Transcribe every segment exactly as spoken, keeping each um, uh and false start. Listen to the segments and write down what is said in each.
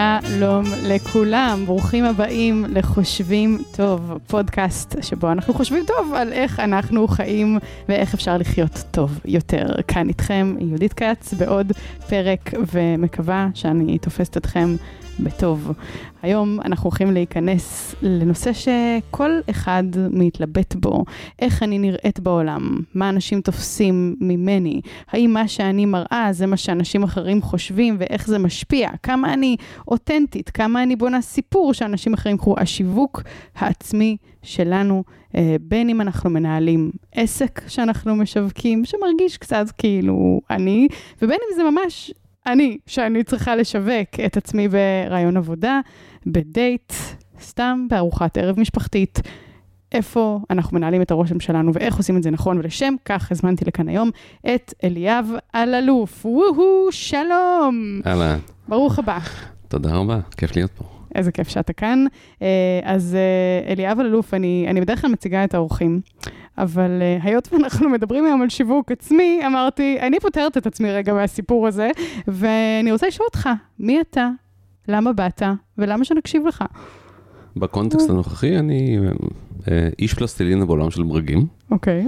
שלום לכולם, ברוכים הבאים לחושבים טוב, פודקאסט שבו אנחנו חושבים טוב על איך אנחנו חיים ואיך אפשר לחיות טוב יותר. כאן איתכם יהודית קץ בעוד פרק, ומקווה שאני תופסת אתכם בטוב. היום אנחנו הולכים להיכנס לנושא שכל אחד מתלבט בו, איך אני נראית בעולם, מה אנשים תופסים ממני, האם מה שאני מראה זה מה שאנשים אחרים חושבים ואיך זה משפיע, כמה אני אותנטית, כמה אני בונה סיפור שאנשים אחרים חושבים, השיווק העצמי שלנו, בין אם אנחנו מנהלים עסק שאנחנו משווקים, שמרגיש קצת כאילו אני, ובין אם זה ממש אני, שאני צריכה לשווק את עצמי ברעיון עבודה, בדייט, סתם בארוחת ערב משפחתית, איפה אנחנו מנהלים את הרושם שלנו ואיך עושים את זה נכון, ולשם כך הזמנתי לכאן היום את אליאב אלאלוף. וואו, שלום. אהלן. ברוך הבא. תודה רבה, כיף להיות פה. איזה כיף שאתה כאן. אז אליאב אלאלוף, אני, אני בדרך כלל מציגה את האורחים, אבל היות ואנחנו מדברים היום על שיווק עצמי, אמרתי, אני פותרת את עצמי רגע מהסיפור הזה, ואני רוצה לשאול אותך, מי אתה, למה באת, ולמה שנקשיב לך? בקונטקסט הנוכחי, אני איש פלסטלינה בעולם של ברגים. אוקיי.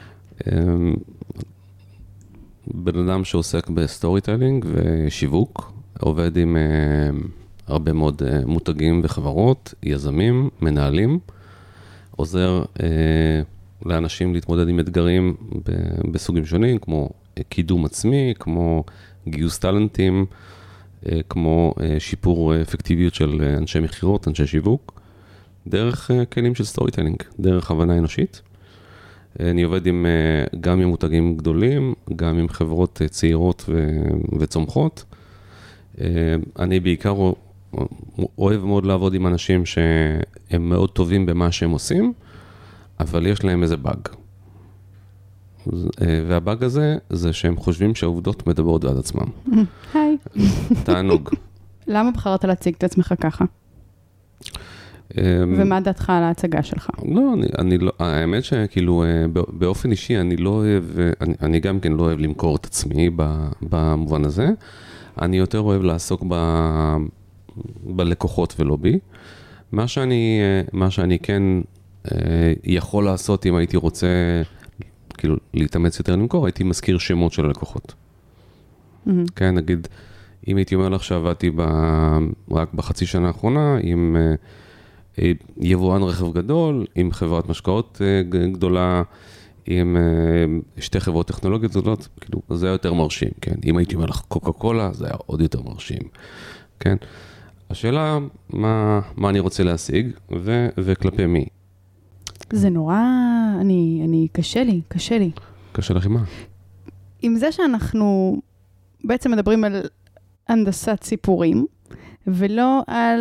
בן אדם שעוסק בסטורי טיילינג ושיווק, עובד עם הרבה מאוד מותגים וחברות, יזמים, מנהלים, עוזר לאנשים להתמודד עם אתגרים בסוגים שונים, כמו קידום עצמי, כמו גיוס טלנטים, כמו שיפור אפקטיביות של אנשי מחירות, אנשי שיווק, דרך כלים של סטורי טיילינג, דרך הבנה אנושית. אני עובד עם, גם עם מותגים גדולים, גם עם חברות צעירות וצומחות. אני בעיקר אוהב מאוד לעבוד עם אנשים שהם מאוד טובים במה שהם עושים, אבל יש להם איזה באג. והבאג הזה, זה שהם חושבים שהעובדות מדברות בעד עצמם. היי. תענוג. למה בחרת להציג את עצמך ככה? ומה דעתך על ההצגה שלך? לא, אני, אני לא, האמת שכאילו, באופן אישי, אני לא אוהב, אני, אני גם כן לא אוהב למכור את עצמי במובן הזה. אני יותר אוהב לעסוק ב, בלקוחות ולא בי. מה שאני, מה שאני כן יכול לעשות אם הייתי רוצה, כאילו, להתאמץ יותר למכור, הייתי מזכיר שמות של הלקוחות. Mm-hmm. כן, נגיד, אם הייתי אומר לך שעבדתי ב, רק בחצי שנה האחרונה, עם יבואן רכב גדול, עם חברת משקאות גדולה, עם שתי חברות טכנולוגיות גדולות, כאילו, זה היה יותר מרשים, כן? אם הייתי אומר לך קוקה קולה, זה היה עוד יותר מרשים, כן? השאלה, מה, מה אני רוצה להשיג, ו, וכלפי מי? זה נורא, אני, אני, קשה לי, קשה לי. קשה לך עם מה? עם זה שאנחנו בעצם מדברים על הנדסת סיפורים, ולא על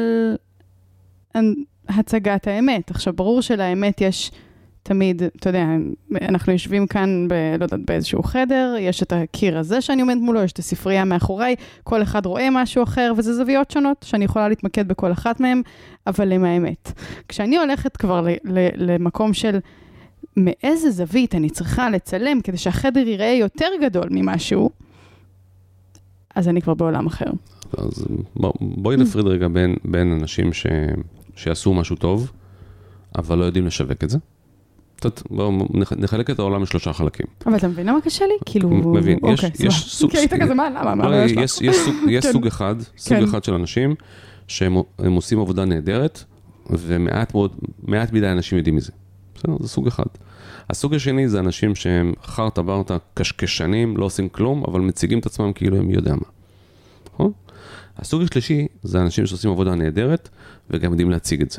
הצגת האמת. עכשיו, ברור שלאמת יש תמיד, אתה יודע, אנחנו יושבים כאן, ב, לא יודעת, באיזשהו חדר, יש את הקיר הזה שאני עומדת מולו, יש את הספרייה מאחוריי, כל אחד רואה משהו אחר, וזה זוויות שונות שאני יכולה להתמקד בכל אחת מהם, אבל למה האמת. כשאני הולכת כבר ל, ל, למקום של מאיזה זווית אני צריכה לצלם, כדי שהחדר ייראה יותר גדול ממשהו, אז אני כבר בעולם אחר. אז בוא, בואי נפריד רגע בין, בין אנשים ש, שעשו משהו טוב, אבל לא יודעים לשווק את זה. בואו נחלק את העולם לשלושה חלקים. אבל אתה מבין למה קשה לי? כאילו... מבין, יש סוג... כי היית כזה, מה? למה? מה הבעיה שלך? יש סוג אחד, סוג אחד של אנשים, שהם עושים עבודה נהדרת, ומעט מאוד, מעט מדי אנשים יודעים מזה. בסדר, זה סוג אחד. הסוג השני זה אנשים שהם חרטה ברטה, קשקשנים, לא עושים כלום, אבל מציגים את עצמם כאילו הם יודע מה. נכון? הסוג השלישי זה אנשים שעושים עבודה נהדרת, וגם יודעים להציג את זה.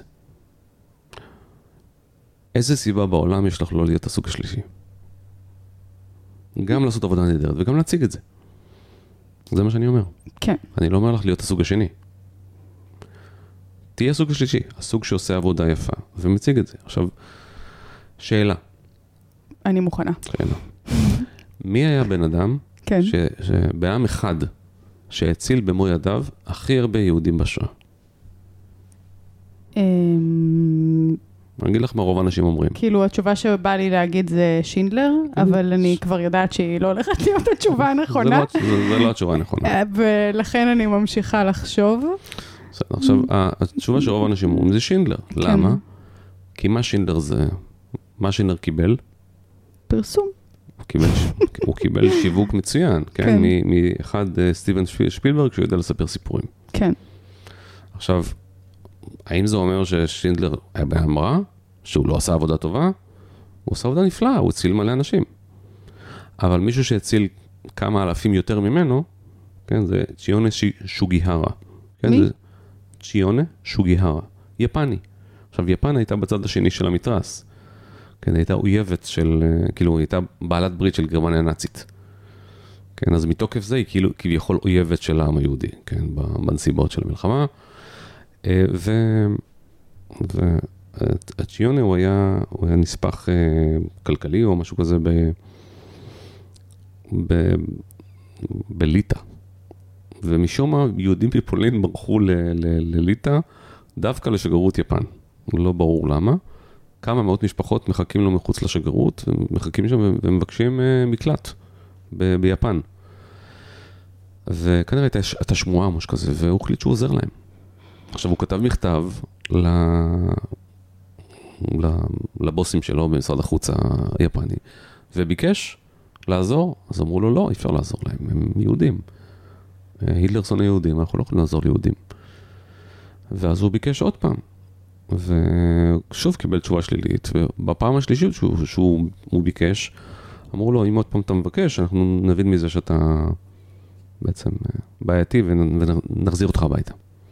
איזה סיבה בעולם יש לך לא להיות הסוג השלישי? גם לעשות עבודה נהדרת וגם להציג את זה. זה מה שאני אומר. כן. אני לא אומר לך להיות הסוג השני. תהיה הסוג השלישי, הסוג שעושה עבודה יפה ומציג את זה. עכשיו, שאלה. אני מוכנה. שאלה. מי היה בן אדם כן. ש, שבעם אחד שהציל במו ידיו הכי הרבה יהודים בשואה? אני אגיד לך מה רוב האנשים אומרים. כאילו, התשובה שבא לי להגיד זה שינדלר, אבל אני כבר יודעת שהיא לא הולכת להיות התשובה הנכונה. זה לא התשובה הנכונה. ולכן אני ממשיכה לחשוב. עכשיו, התשובה של רוב האנשים אומרים, זה שינדלר. למה? כי מה שינדלר זה, מה שינדלר קיבל? פרסום. הוא קיבל שיווק מצוין, כן? מאחד סטיבן שפילברג, שהוא יודע לספר סיפורים. כן. עכשיו, האם זה אומר ששינדלר היה בהמרה, שהוא לא עשה עבודה טובה? הוא עשה עבודה נפלאה, הוא הציל מלא אנשים. אבל מישהו שהציל כמה אלפים יותר ממנו, כן, זה צ'יונה שוגיהרה. מי? צ'יונה שוגיהרה, יפני. עכשיו, יפן הייתה בצד השני של המתרס. כן, הייתה אויבת של, כאילו, הייתה בעלת ברית של גרמניה הנאצית. כן, אז מתוקף זה היא כאילו, כביכול אויבת של העם היהודי, כן, בנסיבות של המלחמה. ו... והצ'יונה הוא היה, הוא היה נספח כלכלי או משהו כזה ב... ב... בליטא. ומשום מה, יהודים בפולין ברחו ל... ל... לליטא, דווקא לשגרירות יפן. לא ברור למה. כמה מאות משפחות מחכים לו מחוץ לשגרירות, ומחכים שם ומבקשים מקלט ב... ביפן. וכנראה הייתה שמועה משהו כזה, והוא החליט שהוא עוזר להם. עכשיו, הוא כתב מכתב ל... לבוסים שלו במשרד החוץ היפני, וביקש לעזור, אז אמרו לו, לא, אי אפשר לעזור להם, הם יהודים. היטלר שונא יהודים, אנחנו לא יכולים לעזור ליהודים. ואז הוא ביקש עוד פעם, ושוב קיבל תשובה שלילית, ובפעם השלישית שהוא, שהוא הוא ביקש, אמרו לו, אם עוד פעם אתה מבקש, אנחנו נבין מזה שאתה בעצם בעייתי, ונחזיר אותך הביתה.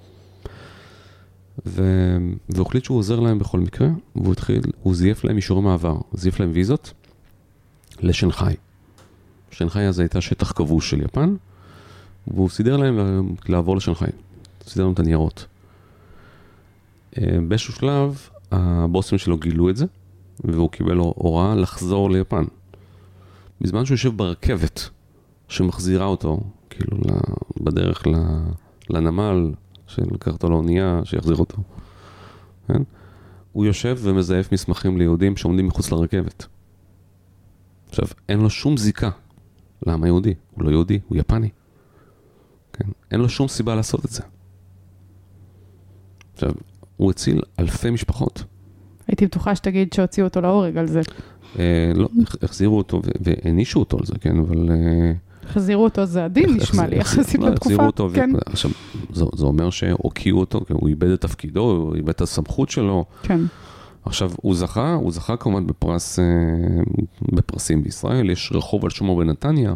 והוא החליט שהוא עוזר להם בכל מקרה, והוא התחיל, הוא זייף להם אישורי מעבר, זייף להם ויזות לשנגחאי. שנגחאי אז הייתה שטח כבוש של יפן, והוא סידר להם לעבור לשנגחאי, סידר להם את הניירות. באיזשהו שלב, הבוסים שלו גילו את זה, והוא קיבל לו הוראה לחזור ליפן. בזמן שהוא יושב ברכבת, שמחזירה אותו, כאילו, בדרך לנמל, שלקח אותו לאונייה, שיחזיר אותו. כן? הוא יושב ומזייף מסמכים ליהודים שעומדים מחוץ לרכבת. עכשיו, אין לו שום זיקה לעם היהודי. הוא לא יהודי, הוא יפני. כן? אין לו שום סיבה לעשות את זה. עכשיו, הוא הציל אלפי משפחות. הייתי בטוחה שתגיד שהוציאו אותו להורג על זה. אה, לא, החזירו אותו והנישו אותו על זה, כן, אבל... אה, החזירו אותו, זה עדין נשמע לי, יחסית בתקופה. עכשיו, זה אומר שהוקיעו אותו, הוא איבד את תפקידו, הוא איבד את הסמכות שלו. כן. עכשיו, הוא זכה, הוא זכה כמובן בפרס, בפרסים בישראל, יש רחוב על שמו בנתניה,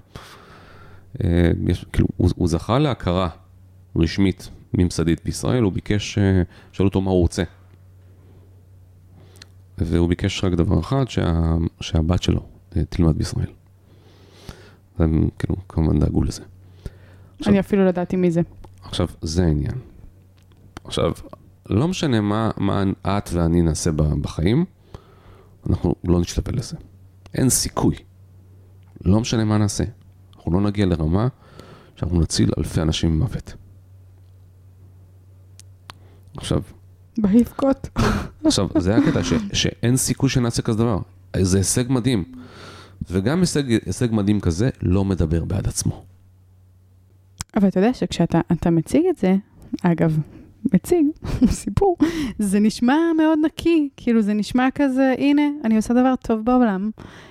הוא זכה להכרה רשמית ממסדית בישראל, הוא ביקש, שאלו אותו מה הוא רוצה. והוא ביקש רק דבר אחד, שהבת שלו תלמד בישראל. הם כאילו, כמובן דאגו לזה. אני אפילו לא ידעתי מי זה. עכשיו, זה העניין. עכשיו, לא משנה מה, מה את ואני נעשה בחיים, אנחנו לא נשתפל לזה. אין סיכוי. לא משנה מה נעשה. אנחנו לא נגיע לרמה שאנחנו נציל אלפי אנשים ממוות. עכשיו... בהיפקות. עכשיו, זה הקטע ש, שאין סיכוי שנעשה כזה דבר. זה הישג מדהים. וגם הישג, הישג מדהים כזה לא מדבר בעד עצמו. אבל אתה יודע שכשאתה אתה מציג את זה, אגב, מציג, סיפור, זה נשמע מאוד נקי, כאילו זה נשמע כזה, הנה, אני עושה דבר טוב בעולם,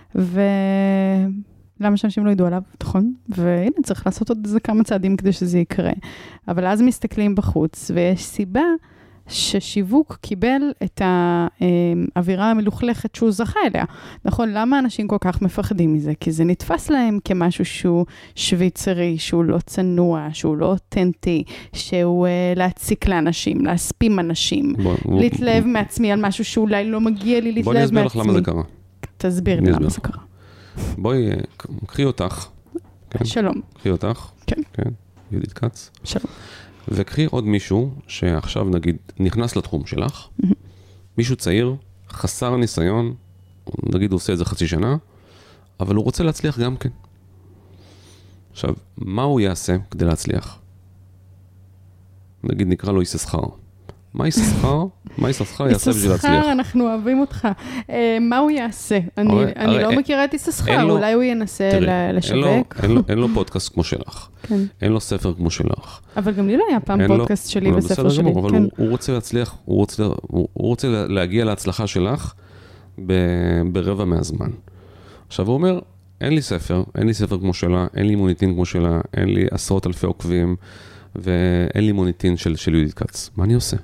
ולמה שאנשים לא ידעו עליו, נכון? והנה, צריך לעשות עוד איזה כמה צעדים כדי שזה יקרה. אבל אז מסתכלים בחוץ, ויש סיבה ששיווק קיבל את האווירה המלוכלכת שהוא זכה אליה. נכון, למה אנשים כל כך מפחדים מזה? כי זה נתפס להם כמשהו שהוא שוויצרי, שהוא לא צנוע, שהוא לא אותנטי, שהוא להציק לאנשים, להספים אנשים, להתלהב מעצמי על משהו שאולי לא מגיע לי להתלהב מעצמי. בואי נסביר לך למה זה קרה. תסביר לי למה זה קרה. בואי, קחי אותך. שלום. קחי אותך. כן. כן, יהודית קץ. שלום. וקחי עוד מישהו שעכשיו נגיד נכנס לתחום שלך, מישהו צעיר, חסר ניסיון, נגיד הוא עושה את זה חצי שנה, אבל הוא רוצה להצליח גם כן. עכשיו, מה הוא יעשה כדי להצליח? נגיד נקרא לו יששכר. מה יששכר? מה יששכר יעשה בשביל להצליח? יששכר, אנחנו אוהבים אותך. מה הוא יעשה? אני לא מכירה את יששכר, אולי הוא ינסה לשווק. אין לו פודקאסט כמו שלך. אין לו ספר כמו שלך. אבל גם לי לא היה פעם פודקאסט שלי וספר שלי. אבל הוא רוצה להצליח, הוא רוצה להגיע להצלחה שלך ברבע מהזמן. עכשיו הוא אומר, אין לי ספר, אין לי ספר כמו שלה, אין לי מוניטין כמו שלה, אין לי עשרות אלפי עוקבים, ואין לי מוניטין של, של יהודית כץ. מה אני עושה?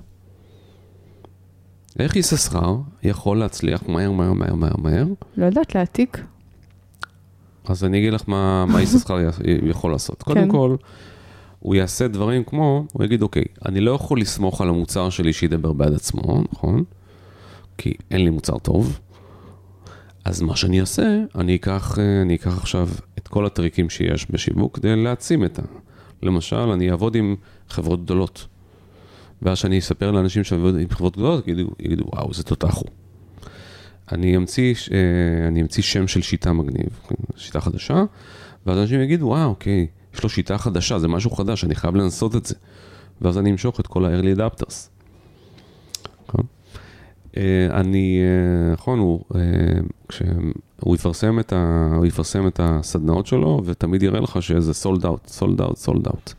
איך יששכר יכול להצליח מהר, מהר, מהר, מהר, מהר? לא יודעת, להעתיק. אז אני אגיד לך מה, מה יששכר יכול לעשות. קודם כל, הוא יעשה דברים כמו, הוא יגיד, אוקיי, אני לא יכול לסמוך על המוצר שלי שידבר בעד עצמו, נכון? כי אין לי מוצר טוב. אז מה שאני אעשה, אני אקח, אני אקח עכשיו את כל הטריקים שיש בשיווק כדי להעצים את ה... למשל, אני אעבוד עם חברות גדולות. ואז שאני אספר לאנשים שעבוד עם חברות גדולות, יגידו, יגידו, וואו, זה תותח הוא. אני אמציא, אני אמציא שם של שיטה מגניב, שיטה חדשה, ואז אנשים יגידו, וואו, אוקיי, יש לו שיטה חדשה, זה משהו חדש, אני חייב לנסות את זה. ואז אני אמשוך את כל ה-early adapters. אני, נכון, הוא, כשהוא יפרסם את ה, הוא יפרסם את הסדנאות שלו, ותמיד יראה לך שזה sold out, sold out, sold out.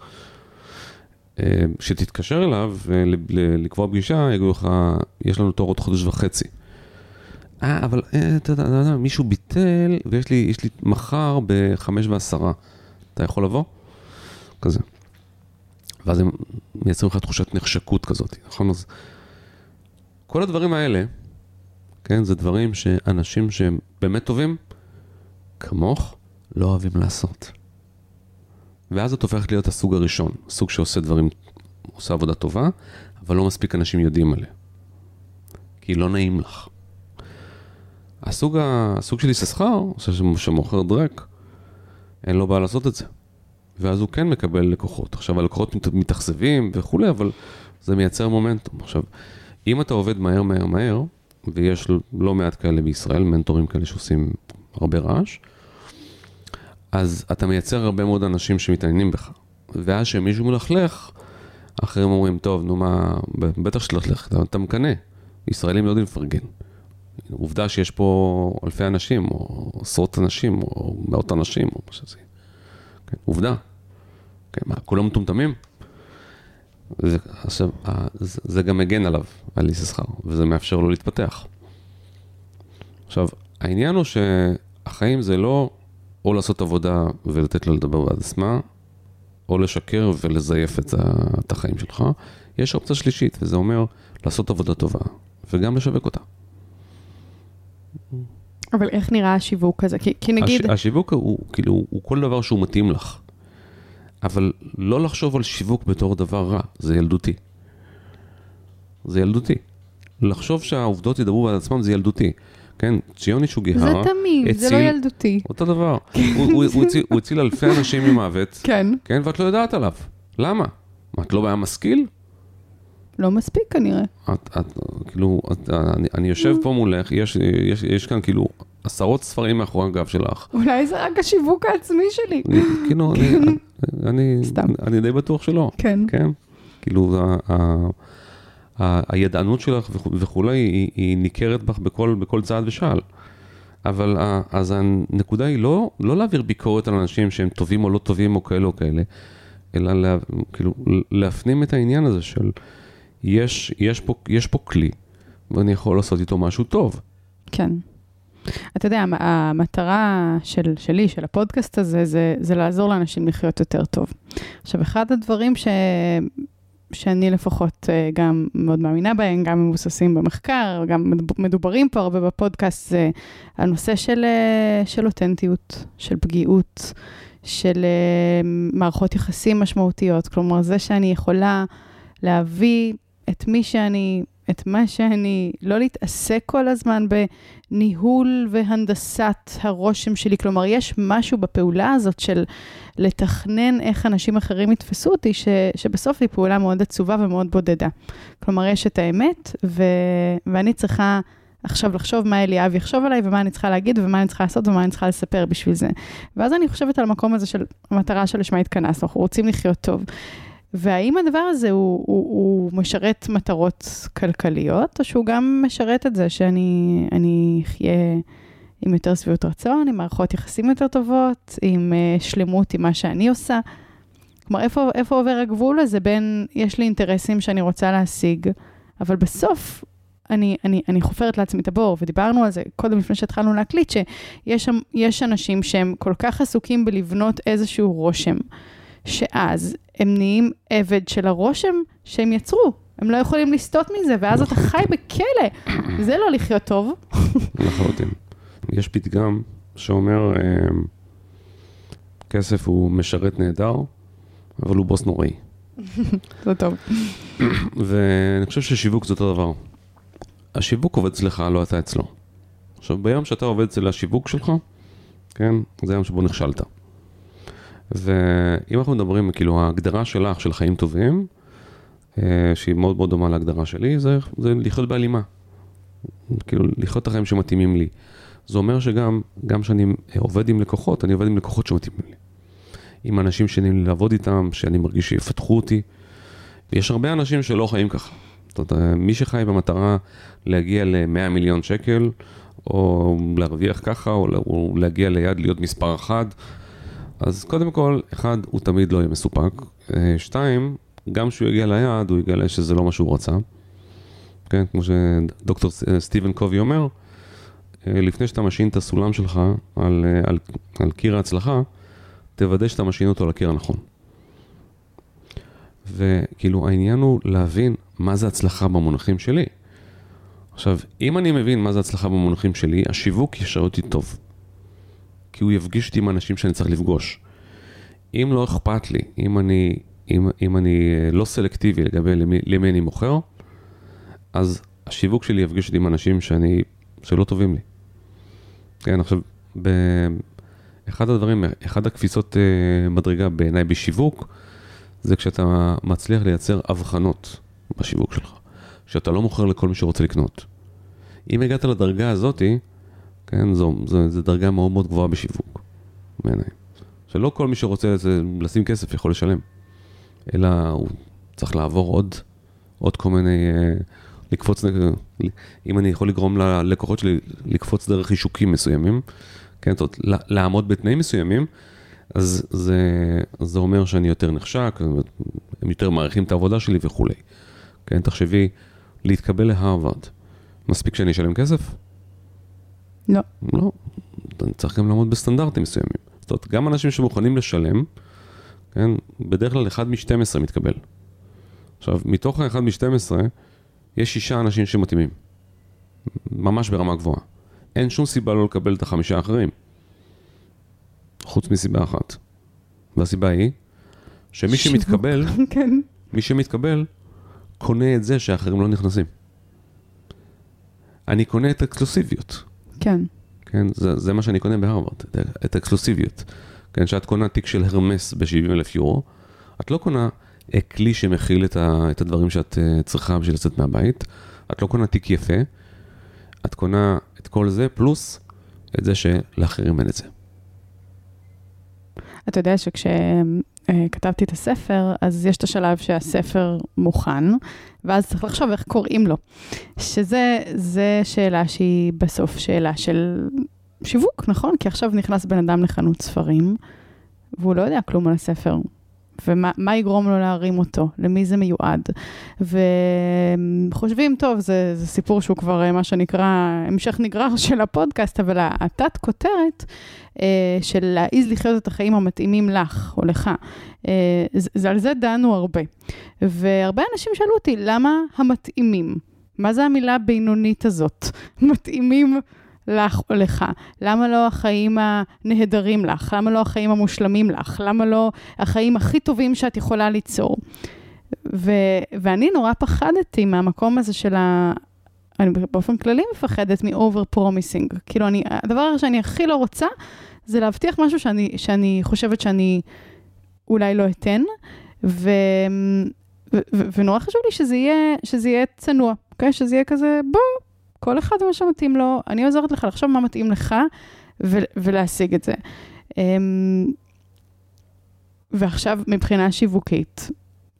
כשתתקשר אליו לקבוע פגישה, יגידו לך, יש לנו תור עוד חודש וחצי. אה, אבל, אתה יודע, מישהו ביטל, ויש לי, יש לי מחר בחמש ועשרה. אתה יכול לבוא? כזה. ואז הם מייצרים לך תחושת נחשקות כזאת, נכון? אז כל הדברים האלה, כן, זה דברים שאנשים שהם באמת טובים, כמוך, לא אוהבים לעשות. ואז את הופכת להיות הסוג הראשון, סוג שעושה דברים, עושה עבודה טובה, אבל לא מספיק אנשים יודעים עליה. כי לא נעים לך. הסוג, הסוג של יששכר, שמוכר דרק, אין לו בעיה לעשות את זה. ואז הוא כן מקבל לקוחות. עכשיו, הלקוחות מתאכזבים וכו', אבל זה מייצר מומנטום. עכשיו, אם אתה עובד מהר, מהר, מהר, ויש לא מעט כאלה בישראל, מנטורים כאלה שעושים הרבה רעש, אז אתה מייצר הרבה מאוד אנשים שמתעניינים בך. ואז שמישהו מלכלך, אחרים אומרים, טוב, נו מה, בטח שלכלך, אתה, אתה מקנה. ישראלים לא יודעים לפרגן. עובדה שיש פה אלפי אנשים, או עשרות אנשים, או מאות אנשים, או מה שזה. כן, עובדה. כן, מה, כולם מטומטמים? זה, עכשיו, זה, זה גם מגן עליו, על יששכר, וזה מאפשר לו להתפתח. עכשיו, העניין הוא שהחיים זה לא או לעשות עבודה ולתת לו לדבר בעד עצמה, או לשקר ולזייף את, את החיים שלך. יש אופציה שלישית, וזה אומר לעשות עבודה טובה, וגם לשווק אותה. אבל איך נראה השיווק הזה? כי, כי נגיד... הש, השיווק הוא, כאילו, הוא כל דבר שהוא מתאים לך. אבל לא לחשוב על שיווק בתור דבר רע, זה ילדותי. זה ילדותי. לחשוב שהעובדות ידברו בעד עצמם זה ילדותי. כן, ציוני שוגהרה... זה תמים, הציל... זה לא ילדותי. אותו דבר. הוא, הוא, הוא, הציל, הוא הציל אלפי אנשים ממוות. כן. כן, ואת לא יודעת עליו. למה? מה, את לא בעיה משכיל? לא מספיק כנראה. את, את, כאילו, את, אני, אני יושב פה מולך, יש, יש, יש כאן כאילו עשרות ספרים מאחורי הגב שלך. אולי זה רק השיווק העצמי שלי. כאילו, אני, אני, אני די בטוח שלא. כן. כן. כאילו, ה, ה, ה, הידענות שלך וכולי, היא, היא ניכרת בך בכל, בכל צעד ושעל. אבל, אז הנקודה היא לא, לא להעביר ביקורת על אנשים שהם טובים או לא טובים או כאלה או כאלה, אלא לה, כאילו, להפנים את העניין הזה של, יש, יש פה, יש פה כלי, ואני יכול לעשות איתו משהו טוב. כן. אתה יודע, המטרה של, שלי, של הפודקאסט הזה, זה, זה לעזור לאנשים לחיות יותר טוב. עכשיו, אחד הדברים ש, שאני לפחות גם מאוד מאמינה בהם, גם מבוססים במחקר, גם מדוברים פה הרבה בפודקאסט, זה הנושא של, של אותנטיות, של פגיעות, של מערכות יחסים משמעותיות. כלומר, זה שאני יכולה להביא את מי שאני, את מה שאני, לא להתעסק כל הזמן בניהול והנדסת הרושם שלי. כלומר, יש משהו בפעולה הזאת של לתכנן איך אנשים אחרים יתפסו אותי, ש, שבסוף היא פעולה מאוד עצובה ומאוד בודדה. כלומר, יש את האמת, ו, ואני צריכה עכשיו לחשוב מה אליאב יחשוב עליי, ומה אני צריכה להגיד, ומה אני צריכה לעשות, ומה אני צריכה לספר בשביל זה. ואז אני חושבת על המקום הזה של המטרה של לשמה התכנסנו, אנחנו רוצים לחיות טוב. והאם הדבר הזה הוא, הוא, הוא משרת מטרות כלכליות, או שהוא גם משרת את זה שאני אני אחיה עם יותר סביבות רצון, עם מערכות יחסים יותר טובות, עם uh, שלמות עם מה שאני עושה. כלומר, איפה, איפה עובר הגבול הזה בין, יש לי אינטרסים שאני רוצה להשיג, אבל בסוף אני, אני, אני חופרת לעצמי את הבור, ודיברנו על זה קודם לפני שהתחלנו להקליט, שיש יש אנשים שהם כל כך עסוקים בלבנות איזשהו רושם, שאז הם נהיים עבד של הרושם שהם יצרו. הם לא יכולים לסטות מזה, ואז אתה חי בכלא. זה לא לחיות טוב. לחלוטין. יש פתגם שאומר, כסף הוא משרת נהדר, אבל הוא בוס נוראי. זה טוב. ואני חושב ששיווק זה אותו דבר. השיווק עובד אצלך, לא אתה אצלו. עכשיו, ביום שאתה עובד אצל השיווק שלך, כן, זה היום שבו נכשלת. ואם אנחנו מדברים, כאילו, ההגדרה שלך של חיים טובים, שהיא מאוד מאוד דומה להגדרה שלי, זה, זה לחיות בהלימה. כאילו, לחיות את החיים שמתאימים לי. זה אומר שגם, גם שאני עובד עם לקוחות, אני עובד עם לקוחות שמתאימים לי. עם אנשים שאני לעבוד איתם, שאני מרגיש שיפתחו אותי. יש הרבה אנשים שלא חיים ככה. זאת אומרת, מי שחי במטרה להגיע ל-מאה מיליון שקל, או להרוויח ככה, או להגיע ליד להיות מספר אחד, אז קודם כל, אחד, הוא תמיד לא יהיה מסופק. שתיים, גם שהוא יגיע ליד, הוא יגלה שזה לא מה שהוא רצה. כן, כמו שדוקטור סטיבן קובי אומר, לפני שאתה משין את הסולם שלך על, על, על קיר ההצלחה, תוודא שאתה משין אותו על הקיר הנכון. וכאילו, העניין הוא להבין מה זה הצלחה במונחים שלי. עכשיו, אם אני מבין מה זה הצלחה במונחים שלי, השיווק ישר אותי טוב. כי הוא יפגיש אותי עם האנשים שאני צריך לפגוש. אם לא אכפת לי, אם אני, אם, אם אני לא סלקטיבי לגבי למי, למי אני מוכר, אז השיווק שלי יפגיש אותי עם אנשים שאני, שלא טובים לי. כן, עכשיו, באחד הדברים, אחד הקפיצות מדרגה בעיניי בשיווק, זה כשאתה מצליח לייצר הבחנות בשיווק שלך. שאתה לא מוכר לכל מי שרוצה לקנות. אם הגעת לדרגה הזאת, כן, זו, זו, זו דרגה מאוד מאוד גבוהה בשיווק. בעיניי. שלא כל מי שרוצה לשים כסף יכול לשלם. אלא הוא צריך לעבור עוד, עוד כל מיני, לקפוץ, אם אני יכול לגרום ללקוחות שלי לקפוץ דרך חישוקים מסוימים, כן, זאת, לעמוד בתנאים מסוימים, אז זה, זה אומר שאני יותר נחשק, הם יותר מעריכים את העבודה שלי וכו'. כן, תחשבי, להתקבל להרווארד. מספיק שאני אשלם כסף? לא. לא. אני צריך גם לעמוד בסטנדרטים מסוימים. זאת אומרת, גם אנשים שמוכנים לשלם, כן, בדרך כלל אחד משתים עשרה מתקבל. עכשיו, מתוך ה-אחד משתים עשרה, יש שישה אנשים שמתאימים. ממש ברמה גבוהה. אין שום סיבה לא לקבל את החמישה האחרים. חוץ מסיבה אחת. והסיבה היא, שמי שמתקבל, כן. מי שמתקבל, קונה את זה שאחרים לא נכנסים. אני קונה את האקסקלוסיביות. כן. כן, זה, זה מה שאני קונה בהרווארד, את האקסקלוסיביות. כן, שאת קונה תיק של הרמס ב-שבעים אלף יורו, את לא קונה כלי שמכיל את, ה, את הדברים שאת צריכה בשביל לצאת מהבית, את לא קונה תיק יפה, את קונה את כל זה, פלוס את זה שלאחרים אין את זה. אתה יודע שכשכתבתי את הספר, אז יש את השלב שהספר מוכן, ואז צריך לחשוב איך קוראים לו. שזה זה שאלה שהיא בסוף שאלה של שיווק, נכון? כי עכשיו נכנס בן אדם לחנות ספרים, והוא לא יודע כלום על הספר. ומה מה יגרום לו להרים אותו? למי זה מיועד? וחושבים, טוב, זה, זה סיפור שהוא כבר מה שנקרא המשך נגרר של הפודקאסט, אבל התת כותרת אה, של להעיז לחיות את החיים המתאימים לך או לך, אה, זה, זה, על זה דנו הרבה. והרבה אנשים שאלו אותי, למה המתאימים? מה זה המילה הבינונית הזאת? מתאימים לך או לך? למה לא החיים הנהדרים לך? למה לא החיים המושלמים לך? למה לא החיים הכי טובים שאת יכולה ליצור? ו- ואני נורא פחדתי מהמקום הזה של ה... אני באופן כללי מפחדת מ-over promising. כאילו, אני, הדבר שאני הכי לא רוצה, זה להבטיח משהו שאני, שאני חושבת שאני אולי לא אתן, ו... ו- ו- ונורא חשוב לי שזה יהיה, שזה יהיה צנוע, אוקיי? שזה יהיה כזה, בוא, כל אחד מה שמתאים לו, אני עוזרת לך לחשוב מה מתאים לך, ו- ולהשיג את זה. ועכשיו, מבחינה שיווקית,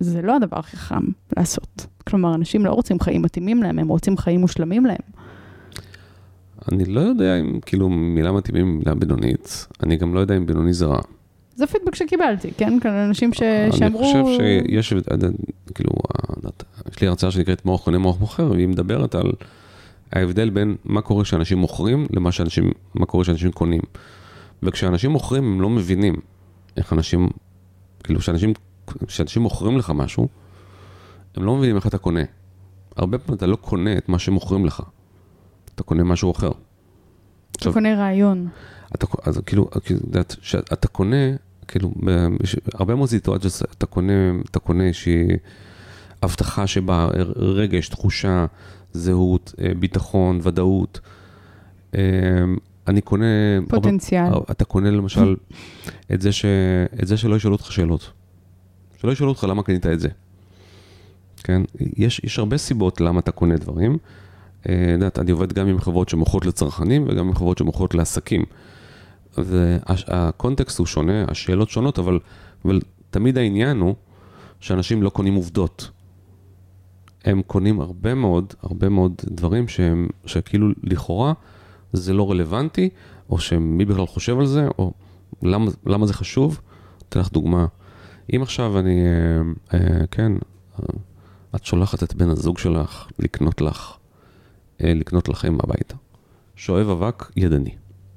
זה לא הדבר הכי חכם לעשות. כלומר, אנשים לא רוצים חיים מתאימים להם, הם רוצים חיים מושלמים להם. אני לא יודע אם, כאילו, מילה מתאימים, מילה בינונית. אני גם לא יודע אם בינוני זה רע. זה פידבק שקיבלתי, כן? כאן אנשים ש... שאמרו... אני חושב שיש, כאילו, יש לי הרצאה שנקראת מוח קונה מוח מוכר, והיא מדברת על ההבדל בין מה קורה כשאנשים מוכרים, למה שאנשים, מה קורה כשאנשים קונים. וכשאנשים מוכרים, הם לא מבינים איך אנשים, כאילו, כשאנשים, כשאנשים מוכרים לך משהו, הם לא מבינים איך אתה קונה. הרבה פעמים אתה לא קונה את מה שמוכרים לך. אתה קונה משהו אחר. אתה עכשיו, קונה רעיון. אתה, אז כאילו, אתה קונה, כאילו, הרבה מאוד סיטואציות, אתה קונה, אתה קונה איזושהי הבטחה שבה רגש, תחושה, זהות, ביטחון, ודאות. אני קונה... פוטנציאל. אתה קונה למשל את זה, ש, את זה שלא ישאלו אותך שאלות. שלא ישאלו אותך למה קנית את זה. כן? יש, יש הרבה סיבות למה אתה קונה דברים. יודעת, אני עובד גם עם חברות שמוכרות לצרכנים וגם עם חברות שמוכרות לעסקים. והקונטקסט הוא שונה, השאלות שונות, אבל, אבל תמיד העניין הוא שאנשים לא קונים עובדות. הם קונים הרבה מאוד, הרבה מאוד דברים שהם, שכאילו לכאורה זה לא רלוונטי, או שמי בכלל חושב על זה, או למה, למה זה חשוב. אתן לך דוגמה. אם עכשיו אני, כן, את שולחת את בן הזוג שלך לקנות לך, לקנות לכם הביתה. שואב אבק ידני.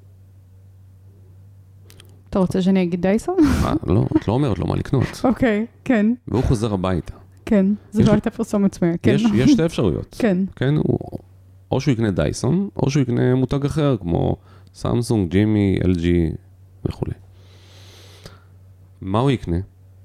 אתה רוצה שאני אגיד דייסון? לא, את לא אומרת לו מה לקנות. אוקיי, כן. והוא חוזר הביתה. כן, זה לא הייתה פרסומת עצמיה. יש שתי אפשרויות. כן. כן, או שהוא יקנה דייסון, או שהוא יקנה מותג אחר, כמו סמסונג, ג'ימי, אל ג'י וכו'. מה הוא יקנה?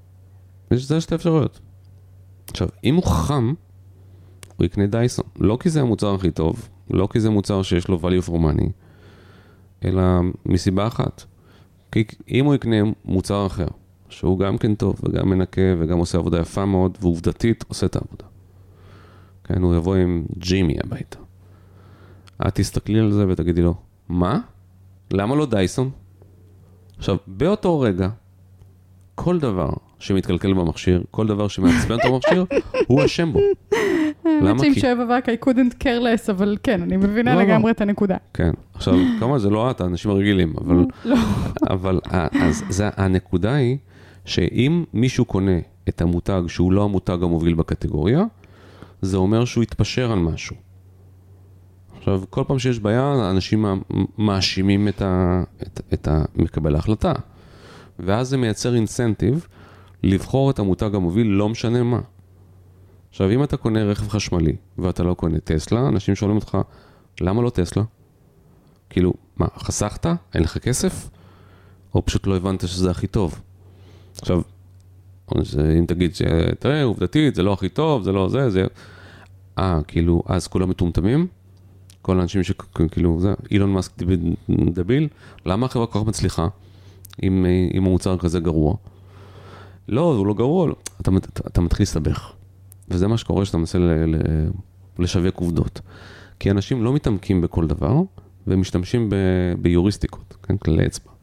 זה שתי אפשרויות. עכשיו, אם הוא חכם, הוא יקנה דייסון. לא כי זה המוצר הכי טוב, לא כי זה מוצר שיש לו value for money, אלא מסיבה אחת. כי אם הוא יקנה מוצר אחר, שהוא גם כן טוב וגם מנקה וגם עושה עבודה יפה מאוד, ועובדתית עושה את העבודה. כן, הוא יבוא עם ג'ימי הביתה. את תסתכלי על זה ותגידי לו, מה? למה לא דייסון? עכשיו, באותו רגע, כל דבר שמתקלקל במכשיר, כל דבר שמעצבן אותו במכשיר, הוא אשם בו. למה? כי... שואב אבק, I couldn't care less, אבל כן, אני מבינה לגמרי את הנקודה. כן, עכשיו, כמה זה לא את, האנשים הרגילים, אבל... לא. אבל, אז זה, הנקודה היא, שאם מישהו קונה את המותג, שהוא לא המותג המוביל בקטגוריה, זה אומר שהוא יתפשר על משהו. עכשיו, כל פעם שיש בעיה, אנשים מאשימים את ה, את, את המקבל ההחלטה. ואז זה מייצר אינסנטיב לבחור את המותג המוביל, לא משנה מה. עכשיו, אם אתה קונה רכב חשמלי, ואתה לא קונה טסלה, אנשים שואלים אותך, למה לא טסלה? כאילו, מה, חסכת? אין לך כסף? או פשוט לא הבנת שזה הכי טוב? עכשיו, אם תגיד, תראה, עובדתית, זה לא הכי טוב, זה לא זה, זה... אה, כאילו, אז כולם מטומטמים? כל האנשים שכאילו, זה, אילון מאסק דביל, למה החברה כל כך מצליחה עם, עם המוצר כזה גרוע? לא, הוא לא גרוע, לא. אתה, אתה, אתה מתחיל להסתבך. וזה מה שקורה שאתה מנסה ל, ל, לשווק עובדות. כי אנשים לא מתעמקים בכל דבר, והם משתמשים ב, ביוריסטיקות, כן, כללי אצבע.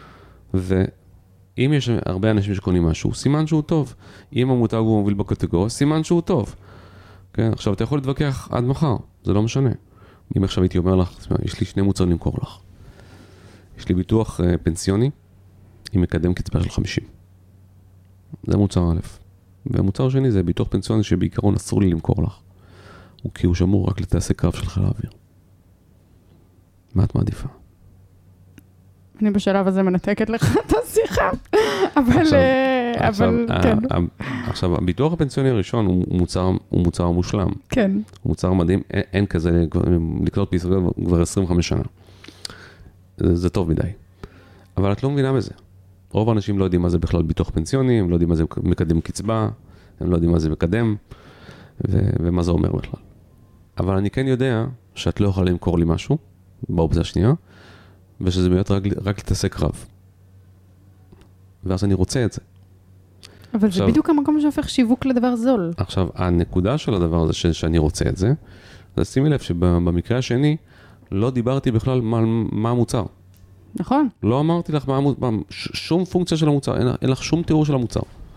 ואם יש הרבה אנשים שקונים משהו, סימן שהוא טוב. אם המותג הוא מוביל בקטגוריה, סימן שהוא טוב. כן, עכשיו אתה יכול להתווכח עד מחר, זה לא משנה. אם עכשיו הייתי אומר לך, יש לי שני מוצרים למכור לך. יש לי ביטוח uh, פנסיוני, עם מקדם קצבה של חמישים. זה מוצר א'. והמוצר שני זה ביטוח פנסיוני שבעיקרון אסור לי למכור לך. הוא כי הוא שמור רק לטייסי קרב של חיל האוויר. מה את מעדיפה? אני בשלב הזה מנתקת לך את השיחה, אבל, אבל כן. עכשיו, הביטוח הפנסיוני הראשון הוא מוצר, הוא מוצר מושלם. כן. הוא מוצר מדהים, אין כזה לקנות בישראל כבר עשרים וחמש שנה. זה טוב מדי. אבל את לא מבינה בזה. רוב האנשים לא יודעים מה זה בכלל ביטוח פנסיוני, הם לא יודעים מה זה מקדם קצבה, הם לא יודעים מה זה מקדם, ומה זה אומר בכלל. אבל אני כן יודע שאת לא יכולה למכור לי משהו, באופציה השנייה, ושזה באמת רק, רק לתעסק רב. ואז אני רוצה את זה. אבל עכשיו, זה בדיוק המקום שהופך שיווק לדבר זול. עכשיו, הנקודה של הדבר הזה ש, שאני רוצה את זה, זה שימי לב שבמקרה השני, לא דיברתי בכלל מה, מה המוצר. נכון. לא אמרתי לך מה המוצר, שום פונקציה של המוצר, אין, אין לך שום תיאור של המוצר.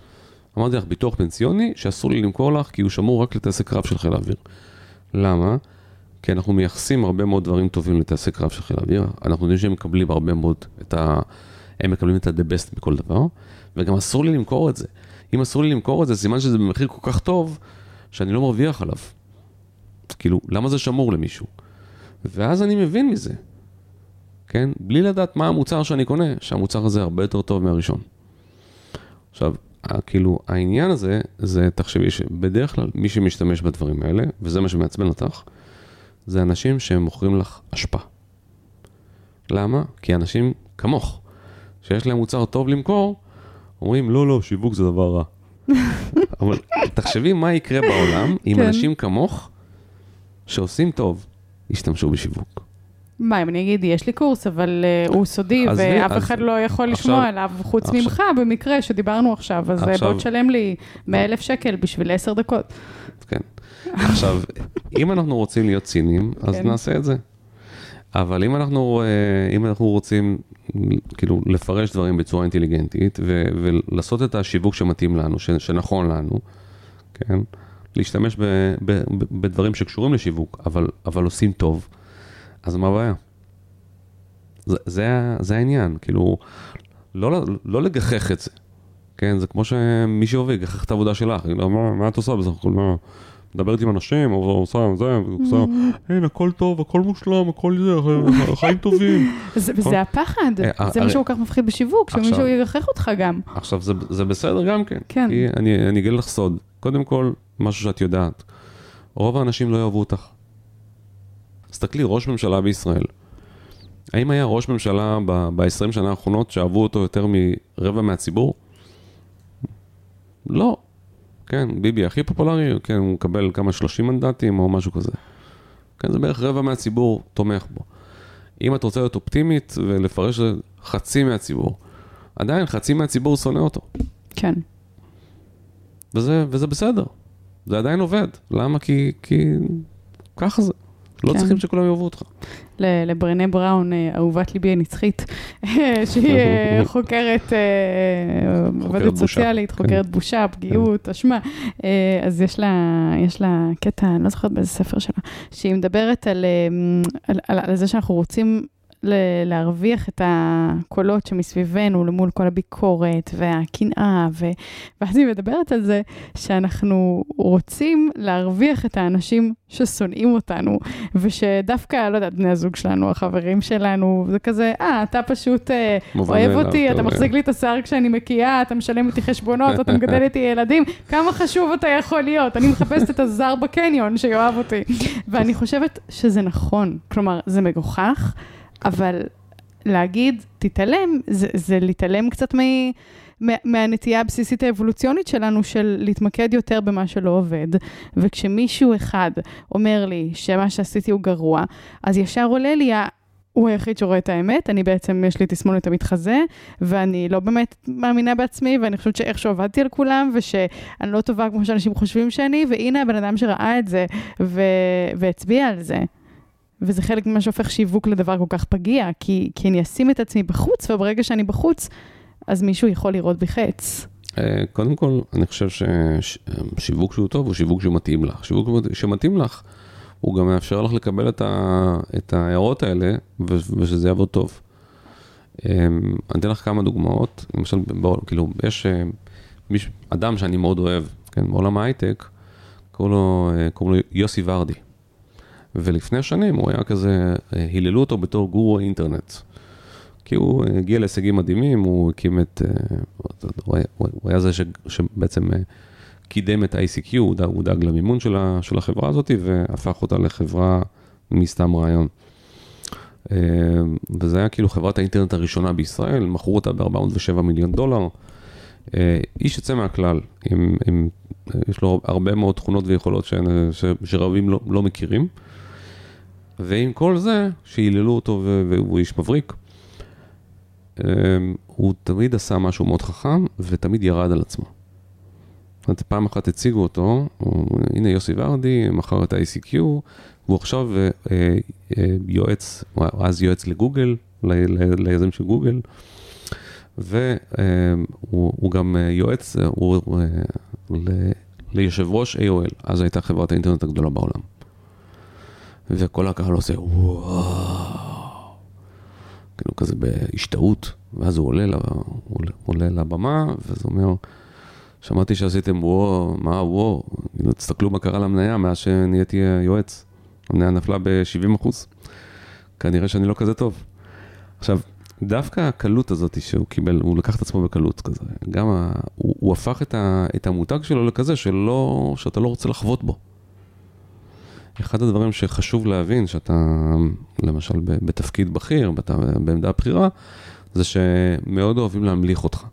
אמרתי לך, ביטוח פנסיוני, שאסור לי למכור לך, כי הוא שמור רק לטייסי קרב של חיל האוויר. למה? כי אנחנו מייחסים הרבה מאוד דברים טובים לטייסי קרב של חיל האוויר. אנחנו יודעים שהם מקבלים הרבה מאוד את ה... הם מקבלים את ה-the best בכל דבר, וגם אסור לי למכור את זה. אם אסור לי למכור את זה, סימן שזה במחיר כל כך טוב, שאני לא מרוויח עליו. כאילו, למה זה שמור למישהו? ואז אני מבין מזה. כן? בלי לדעת מה המוצר שאני קונה, שהמוצר הזה הרבה יותר טוב מהראשון. עכשיו, כאילו, העניין הזה, זה תחשבי שבדרך כלל מי שמשתמש בדברים האלה, וזה מה שמעצבן אותך, זה אנשים שהם מוכרים לך אשפה. למה? כי אנשים כמוך, שיש להם מוצר טוב למכור, אומרים, לא, לא, שיווק זה דבר רע. אבל תחשבי מה יקרה בעולם אם כן. אנשים כמוך, שעושים טוב, ישתמשו בשיווק. מה, אם אני אגיד, יש לי קורס, אבל uh, הוא סודי, אז ואף אז, אחד לא יכול עכשיו, לשמוע עליו, חוץ עכשיו, ממך, במקרה שדיברנו עכשיו, אז עכשיו, בוא תשלם לי מאה אלף שקל בשביל עשר דקות. כן. עכשיו, אם אנחנו רוצים להיות ציניים, אז כן. נעשה את זה. אבל אם אנחנו, אם אנחנו רוצים, כאילו, לפרש דברים בצורה אינטליגנטית, ו- ולעשות את השיווק שמתאים לנו, ש- שנכון לנו, כן? להשתמש ב- ב- ב- בדברים שקשורים לשיווק, אבל, אבל עושים טוב, אז מה הבעיה? זה, זה, זה העניין, כאילו, לא, לא לגחך את זה, כן? זה כמו שמי שעובד, גחך את העבודה שלך, לא, מה, מה את עושה בזה? מה, מדברת עם אנשים, או עושה זה, ועושה, אין, הכל טוב, הכל מושלם, הכל זה, חיים טובים. וזה הפחד, זה מה שהוא כך מפחיד בשיווק, שמישהו יגחך אותך גם. עכשיו, זה בסדר גם כן. כן. כי אני אגלה לך סוד. קודם כל, משהו שאת יודעת, רוב האנשים לא יאהבו אותך. תסתכלי, ראש ממשלה בישראל. האם היה ראש ממשלה ב-עשרים שנה האחרונות שאהבו אותו יותר מרבע מהציבור? לא. כן, ביבי הכי פופולרי, כן, הוא מקבל כמה שלושים מנדטים או משהו כזה. כן, זה בערך רבע מהציבור תומך בו. אם את רוצה להיות אופטימית ולפרש חצי מהציבור, עדיין חצי מהציבור שונא אותו. כן. וזה, וזה בסדר. זה עדיין עובד. למה? כי, כי ככה זה. לא צריכים שכולם יאהבו אותך. לברנה בראון, אהובת ליבי הנצחית, שהיא חוקרת, עובדת סוציאלית, חוקרת בושה, פגיעות, אשמה. אז יש לה, יש לה קטע, אני לא זוכרת באיזה ספר שלה, שהיא מדברת על, על, על, על זה שאנחנו רוצים להרוויח את הקולות שמסביבנו למול כל הביקורת והקנאה, ו... ואז היא מדברת על זה שאנחנו רוצים להרוויח את האנשים ששונאים אותנו, ושדווקא, לא יודעת, בני הזוג שלנו, החברים שלנו, זה כזה, אה, אתה פשוט אה, אוהב אותי, אתה מחזיק לי את השיער כשאני מקיאה, אתה משלם איתי חשבונות, אתה מגדל איתי ילדים, כמה חשוב אתה יכול להיות? אני מחפשת את הזר בקניון שיואב אותי. ואני חושבת שזה נכון, כלומר, זה מגוחך, אבל להגיד, תתעלם, זה, זה להתעלם קצת מה, מה, מהנטייה הבסיסית האבולוציונית שלנו, של להתמקד יותר במה שלא עובד, וכשמישהו אחד אומר לי שמה שעשיתי הוא גרוע, אז ישר עולה לי, הוא היחיד שרואה את האמת, אני בעצם, יש לי תסמונת המתחזה, ואני לא באמת מאמינה בעצמי, ואני חושבת שאיך שעובדתי על כולם, ושאני לא טובה כמו שאנשים חושבים שאני, והנה הבן אדם שראה את זה, ו... והצביע על זה. וזה חלק ממה שהופך שיווק לדבר כל כך פגיע, כי, כי אני אשים את עצמי בחוץ, וברגע שאני בחוץ, אז מישהו יכול לראות בחץ. קודם כל, אני חושב ששיווק שהוא טוב, הוא שיווק שמתאים לך. שיווק שמתאים לך, הוא גם מאפשר לך לקבל את, ה, את ההערות האלה, ושזה יעבוד טוב. אני אתן לך כמה דוגמאות. למשל, כאילו, יש מיש, אדם שאני מאוד אוהב, כן, בעולם ההייטק, קוראים לו, קוראים לו יוסי ורדי. ולפני שנים הוא היה כזה, היללו אותו בתור גורו האינטרנט. כי הוא הגיע להישגים מדהימים, הוא הקים את, הוא היה, הוא היה זה ש, שבעצם קידם את ה-איי סי קיו, הוא דאג, הוא דאג למימון של, ה, של החברה הזאת, והפך אותה לחברה מסתם רעיון. וזה היה כאילו חברת האינטרנט הראשונה בישראל, מכרו אותה ב-ארבע מאות ושבע מיליון דולר. איש יצא מהכלל, עם, עם, יש לו הרבה מאוד תכונות ויכולות ש, ש, שרבים לא, לא מכירים. ועם כל זה, שהיללו אותו והוא איש מבריק, הוא תמיד עשה משהו מאוד חכם, ותמיד ירד על עצמו. פעם אחת הציגו אותו, הנה יוסי ורדי, מכר את ה-איי סי קיו, והוא עכשיו יועץ, אז יועץ לגוגל, ליזם של גוגל, והוא גם יועץ, הוא ליושב ראש איי או אל, אז הייתה חברת האינטרנט הגדולה בעולם. וכל הקהל עושה, וואו, כאילו כזה בהשתאות, ואז הוא עולה, הוא עולה לבמה, ואז הוא אומר, שמעתי שעשיתם וואו, מה וואו, תסתכלו מה קרה למניה, מאז שנהייתי יועץ, המניה נפלה ב-שבעים אחוז, כנראה שאני לא כזה טוב. עכשיו, דווקא הקלות הזאת שהוא קיבל, הוא לקח את עצמו בקלות כזה, גם ה, הוא, הוא הפך את, ה, את המותג שלו לכזה שלא, שאתה לא רוצה לחוות בו. אחד הדברים שחשוב להבין, שאתה למשל בתפקיד בכיר, בעמדה הבחירה, זה שמאוד אוהבים להמליך אותך.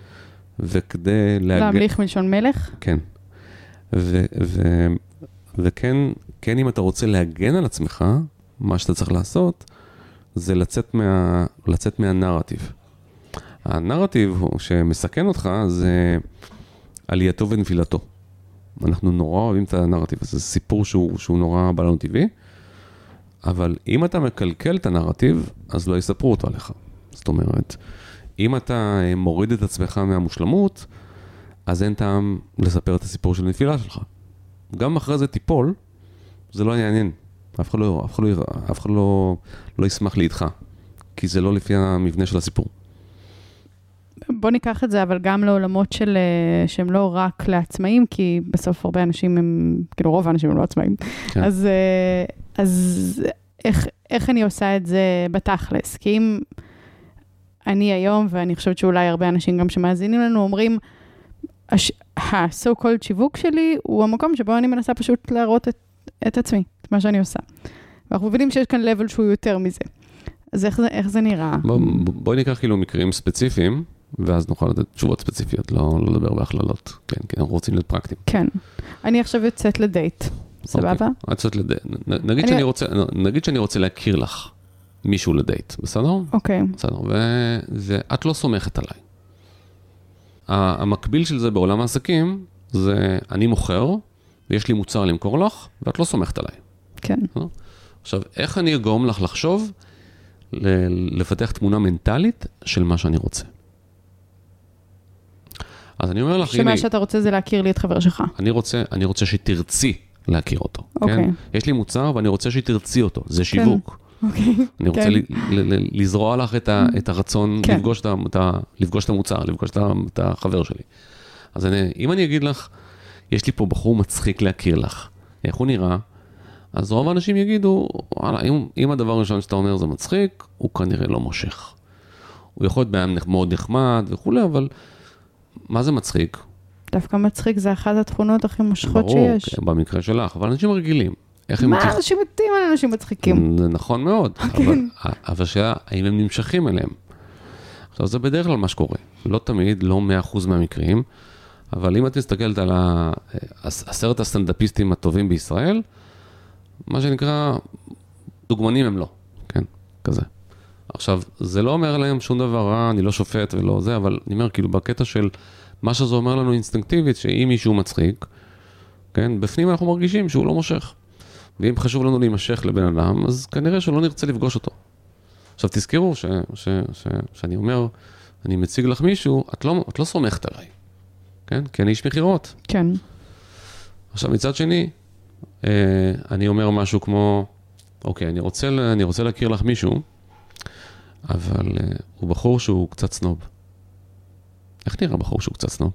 וכדי להג... להמליך מלשון מלך? כן. ו, ו, וכן, כן, אם אתה רוצה להגן על עצמך, מה שאתה צריך לעשות, זה לצאת מה, לצאת מהנרטיב. הנרטיב שמסכן אותך, זה עלייתו ונפילתו. אנחנו נורא אוהבים את הנרטיב, זה סיפור שהוא, שהוא נורא בלון טבעי, אבל אם אתה מקלקל את הנרטיב, אז לא יספרו אותו עליך. זאת אומרת, אם אתה מוריד את עצמך מהמושלמות, אז אין טעם לספר את הסיפור של נפילה שלך. גם אחרי זה טיפול, זה לא יעניין. אף אחד לא, אף אחד לא, אף אחד לא, לא ישמח לי איתך, כי זה לא לפי המבנה של הסיפור. בוא ניקח את זה, אבל גם לעולמות של, שהם לא רק לעצמאים, כי בסוף הרבה אנשים הם, כאילו רוב האנשים הם לא עצמאים. כן. אז, אז איך, איך אני עושה את זה בתכלס? כי אם אני היום, ואני חושבת שאולי הרבה אנשים גם שמאזינים לנו, אומרים, ה-so called שיווק שלי, הוא המקום שבו אני מנסה פשוט להראות את, את עצמי, את מה שאני עושה. ואנחנו מבינים שיש כאן level שהוא יותר מזה. אז איך זה, איך זה נראה? בוא, בואי ניקח כאילו מקרים ספציפיים, ואז נוכל לתת תשובות ספציפיות, לא, לא לדבר בהכללות. כן, כי אנחנו רוצים להיות פרקטיים. כן. אני עכשיו יוצאת לדייט. סבבה? אוקיי, יוצאת לדייט. נגיד, אני... שאני רוצה, נגיד שאני רוצה להכיר לך מישהו לדייט, בסדר? אוקיי. בסדר, ואת לא סומכת עליי. המקביל של זה בעולם העסקים, זה אני מוכר, ויש לי מוצר למכור לך, ואת לא סומכת עליי. כן. עכשיו, איך אני אגרום לך לחשוב, לפתח תמונה מנטלית של מה שאני רוצה? אז אני אומר לך, שמה הנה, שאתה רוצה זה להכיר לי את חבר שלך. אני רוצה, אני רוצה שתרצי להכיר אותו. אוקיי. כן? יש לי מוצר ואני רוצה שתרצי אותו. זה שיווק. כן. אוקיי. אני רוצה כן. ל, ל, ל, לזרוע לך את, ה, את הרצון כן. לפגוש, את, את, לפגוש את המוצר, לפגוש את, את החבר שלי. אז אני, אם אני אגיד לך, יש לי פה בחור מצחיק להכיר לך, איך הוא נראה? אז רוב האנשים יגידו, וואלה, אם, אם הדבר הראשון שאתה אומר זה מצחיק, הוא כנראה לא מושך. הוא יכול להיות בהם מאוד נחמד וכו', אבל מה זה מצחיק? דווקא מצחיק זה אחת התכונות הכי מושכות שיש. ברור, במקרה שלך, אבל אנשים רגילים. מה אנשים מתים על אנשים מצחיקים? זה נכון מאוד, אבל, אבל שאלה, האם הם נמשכים אליהם? עכשיו, זה בדרך כלל מה שקורה. לא תמיד, לא מאה אחוז מהמקרים, אבל אם את מסתכלת על עשרת הסטנדאפיסטים הטובים בישראל, מה שנקרא, דוגמנים הם לא, כן, כזה. עכשיו, זה לא אומר להם שום דבר רע, אני לא שופט ולא זה, אבל אני אומר, כאילו, בקטע של מה שזה אומר לנו אינסטינקטיבית, שאם מישהו מצחיק, כן, בפנים אנחנו מרגישים שהוא לא מושך. ואם חשוב לנו להימשך לבן אדם, אז כנראה שלא נרצה לפגוש אותו. עכשיו, תזכרו ש, ש, ש, שאני אומר, אני מציג לך מישהו, את לא, את לא סומכת עליי, כן? כי אני איש מחירות. כן. עכשיו, מצד שני, אה, אני אומר משהו כמו, אוקיי, אני רוצה, אני רוצה להכיר לך מישהו, אבל אה, הוא בחור שהוא קצת סנוב. איך נראה בחור שהוא קצת סנוב?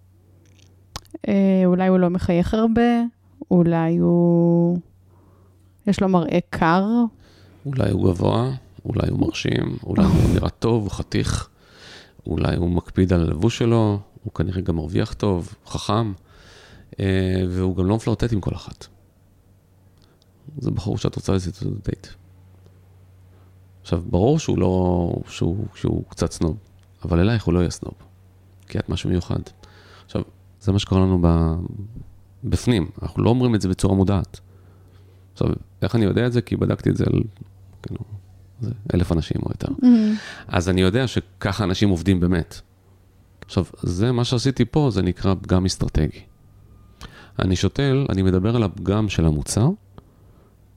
אה, אולי הוא לא מחייך הרבה, אולי הוא... יש לו מראה קר. אולי הוא גבוה, אולי הוא מרשים, אולי הוא נראה טוב, הוא חתיך, אולי הוא מקפיד על הלבוש שלו, הוא כנראה גם מרוויח טוב, חכם, והוא גם לא מפלרטט עם כל אחת. זה בחור שאת רוצה לצאת את דייט. עכשיו, ברור שהוא לא, שהוא, שהוא קצת סנוב, אבל אלייך הוא לא יהיה סנוב, כי את משהו מיוחד. עכשיו, זה מה שקורה לנו ב... בפנים, אנחנו לא אומרים את זה בצורה מודעת. עכשיו, איך אני יודע את זה? כי בדקתי את זה על, כאילו, זה אלף אנשים או יותר. Mm-hmm. אז אני יודע שככה אנשים עובדים באמת. עכשיו, זה מה שעשיתי פה, זה נקרא פגם אסטרטגי. אני שותל, אני מדבר על הפגם של המוצר,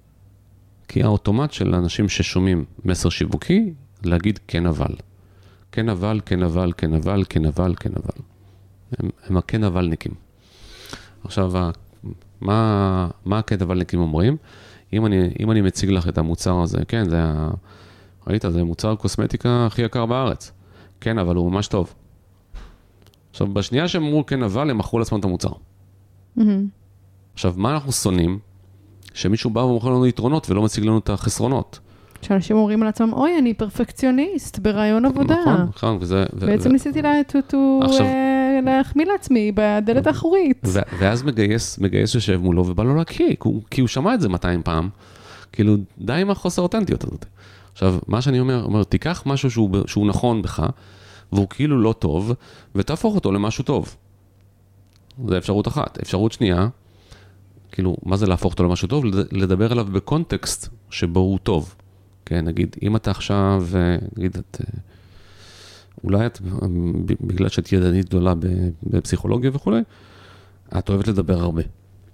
כי האוטומט של האנשים ששומעים מסר שיווקי, להגיד כן אבל. כן אבל, כן אבל, כן אבל, כן אבל, כן אבל. הם, הם הכן אבלניקים. עכשיו, מה, מה הכן אבלניקים אומרים? אם אני, אם אני מציג לך את המוצר הזה, כן, זה, ראית, זה מוצר קוסמטיקה הכי יקר בארץ. כן, אבל הוא ממש טוב. עכשיו, בשנייה שהם אמרו כן אבל, הם מכרו לעצמם את המוצר. Mm-hmm. עכשיו, מה אנחנו שונאים? שמישהו בא ומוכר לנו יתרונות ולא מציג לנו את החסרונות. שאנשים אומרים על עצמם, אוי, אני פרפקציוניסט ברעיון עבודה. נכון, נכון, וזה... בעצם ו... ניסיתי לה, to, to, עכשיו... uh, להחמיא לעצמי בדלת האחורית. ו... ואז מגייס, מגייס יושב מולו ובא לו להקיא, כי, כי הוא שמע את זה מאתיים פעם, כאילו, די עם החוסר אותנטיות הזאת. עכשיו, מה שאני אומר, אומר, תיקח משהו שהוא, שהוא נכון בך, והוא כאילו לא טוב, ותהפוך אותו למשהו טוב. זה אפשרות אחת. אפשרות שנייה, כאילו, מה זה להפוך אותו למשהו טוב? לדבר עליו בקונטקסט שבו הוא טוב. כן, נגיד, אם אתה עכשיו, נגיד, את, אולי את, בגלל שאת ידענית גדולה בפסיכולוגיה וכו', את אוהבת לדבר הרבה.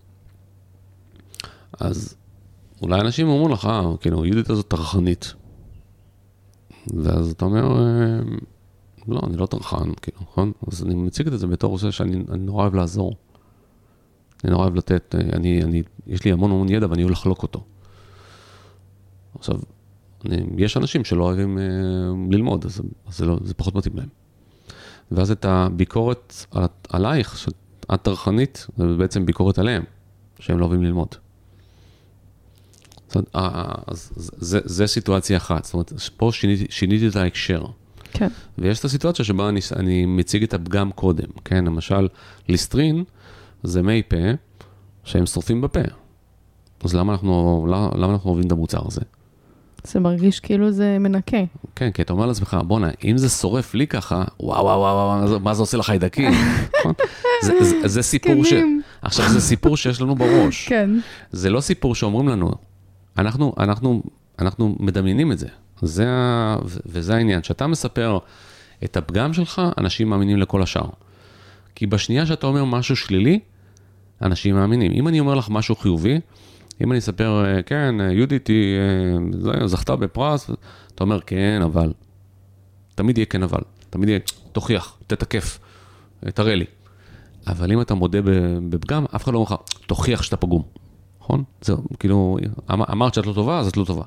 אז אולי אנשים אומרים לך, אה, כאילו, יהודית הזאת טרחנית. ואז אתה אומר, לא, אני לא טרחן, כאילו, נכון? אז אני מציג את זה בתור זה שאני נורא אוהב לעזור. אני נורא אוהב לתת, אני, אני, יש לי המון המון ידע ואני אוהב לחלוק אותו. עכשיו, אני, יש אנשים שלא אוהבים אה, ללמוד, אז, אז זה, לא, זה פחות מתאים להם. ואז את הביקורת על, עלייך, שאת טרחנית, זה בעצם ביקורת עליהם, שהם לא אוהבים ללמוד. אז, אז זה, זה סיטואציה אחת, זאת אומרת, פה שיניתי, שיניתי את ההקשר. כן. ויש את הסיטואציה שבה אני, אני מציג את הפגם קודם, כן? למשל, ליסטרין, זה מי פה שהם שורפים בפה. אז למה אנחנו, למה אנחנו אוהבים את המוצר הזה? זה מרגיש כאילו זה מנקה. כן, כי אתה אומר לעצמך, בונה, אם זה שורף לי ככה, וואו, וואו, וואו, מה זה עושה לך חיידקים? זה, זה, זה סיפור ש... עכשיו, זה סיפור שיש לנו בראש. כן. זה לא סיפור שאומרים לנו, אנחנו, אנחנו, אנחנו מדמיינים את זה. זה, וזה העניין. שאתה מספר את הפגם שלך, אנשים מאמינים לכל השאר. כי בשנייה שאתה אומר משהו שלילי, אנשים מאמינים. אם אני אומר לך משהו חיובי, אם אני אספר, כן, יהודית היא זכתה בפרס, אתה אומר, כן, אבל. תמיד יהיה כן, אבל. תמיד יהיה, תוכיח, תתקף, תראה לי. אבל אם אתה מודה בפגם, אף אחד לא אומר לך, תוכיח שאתה פגום. נכון? זה כאילו, אמרת שאת לא טובה, אז את לא טובה.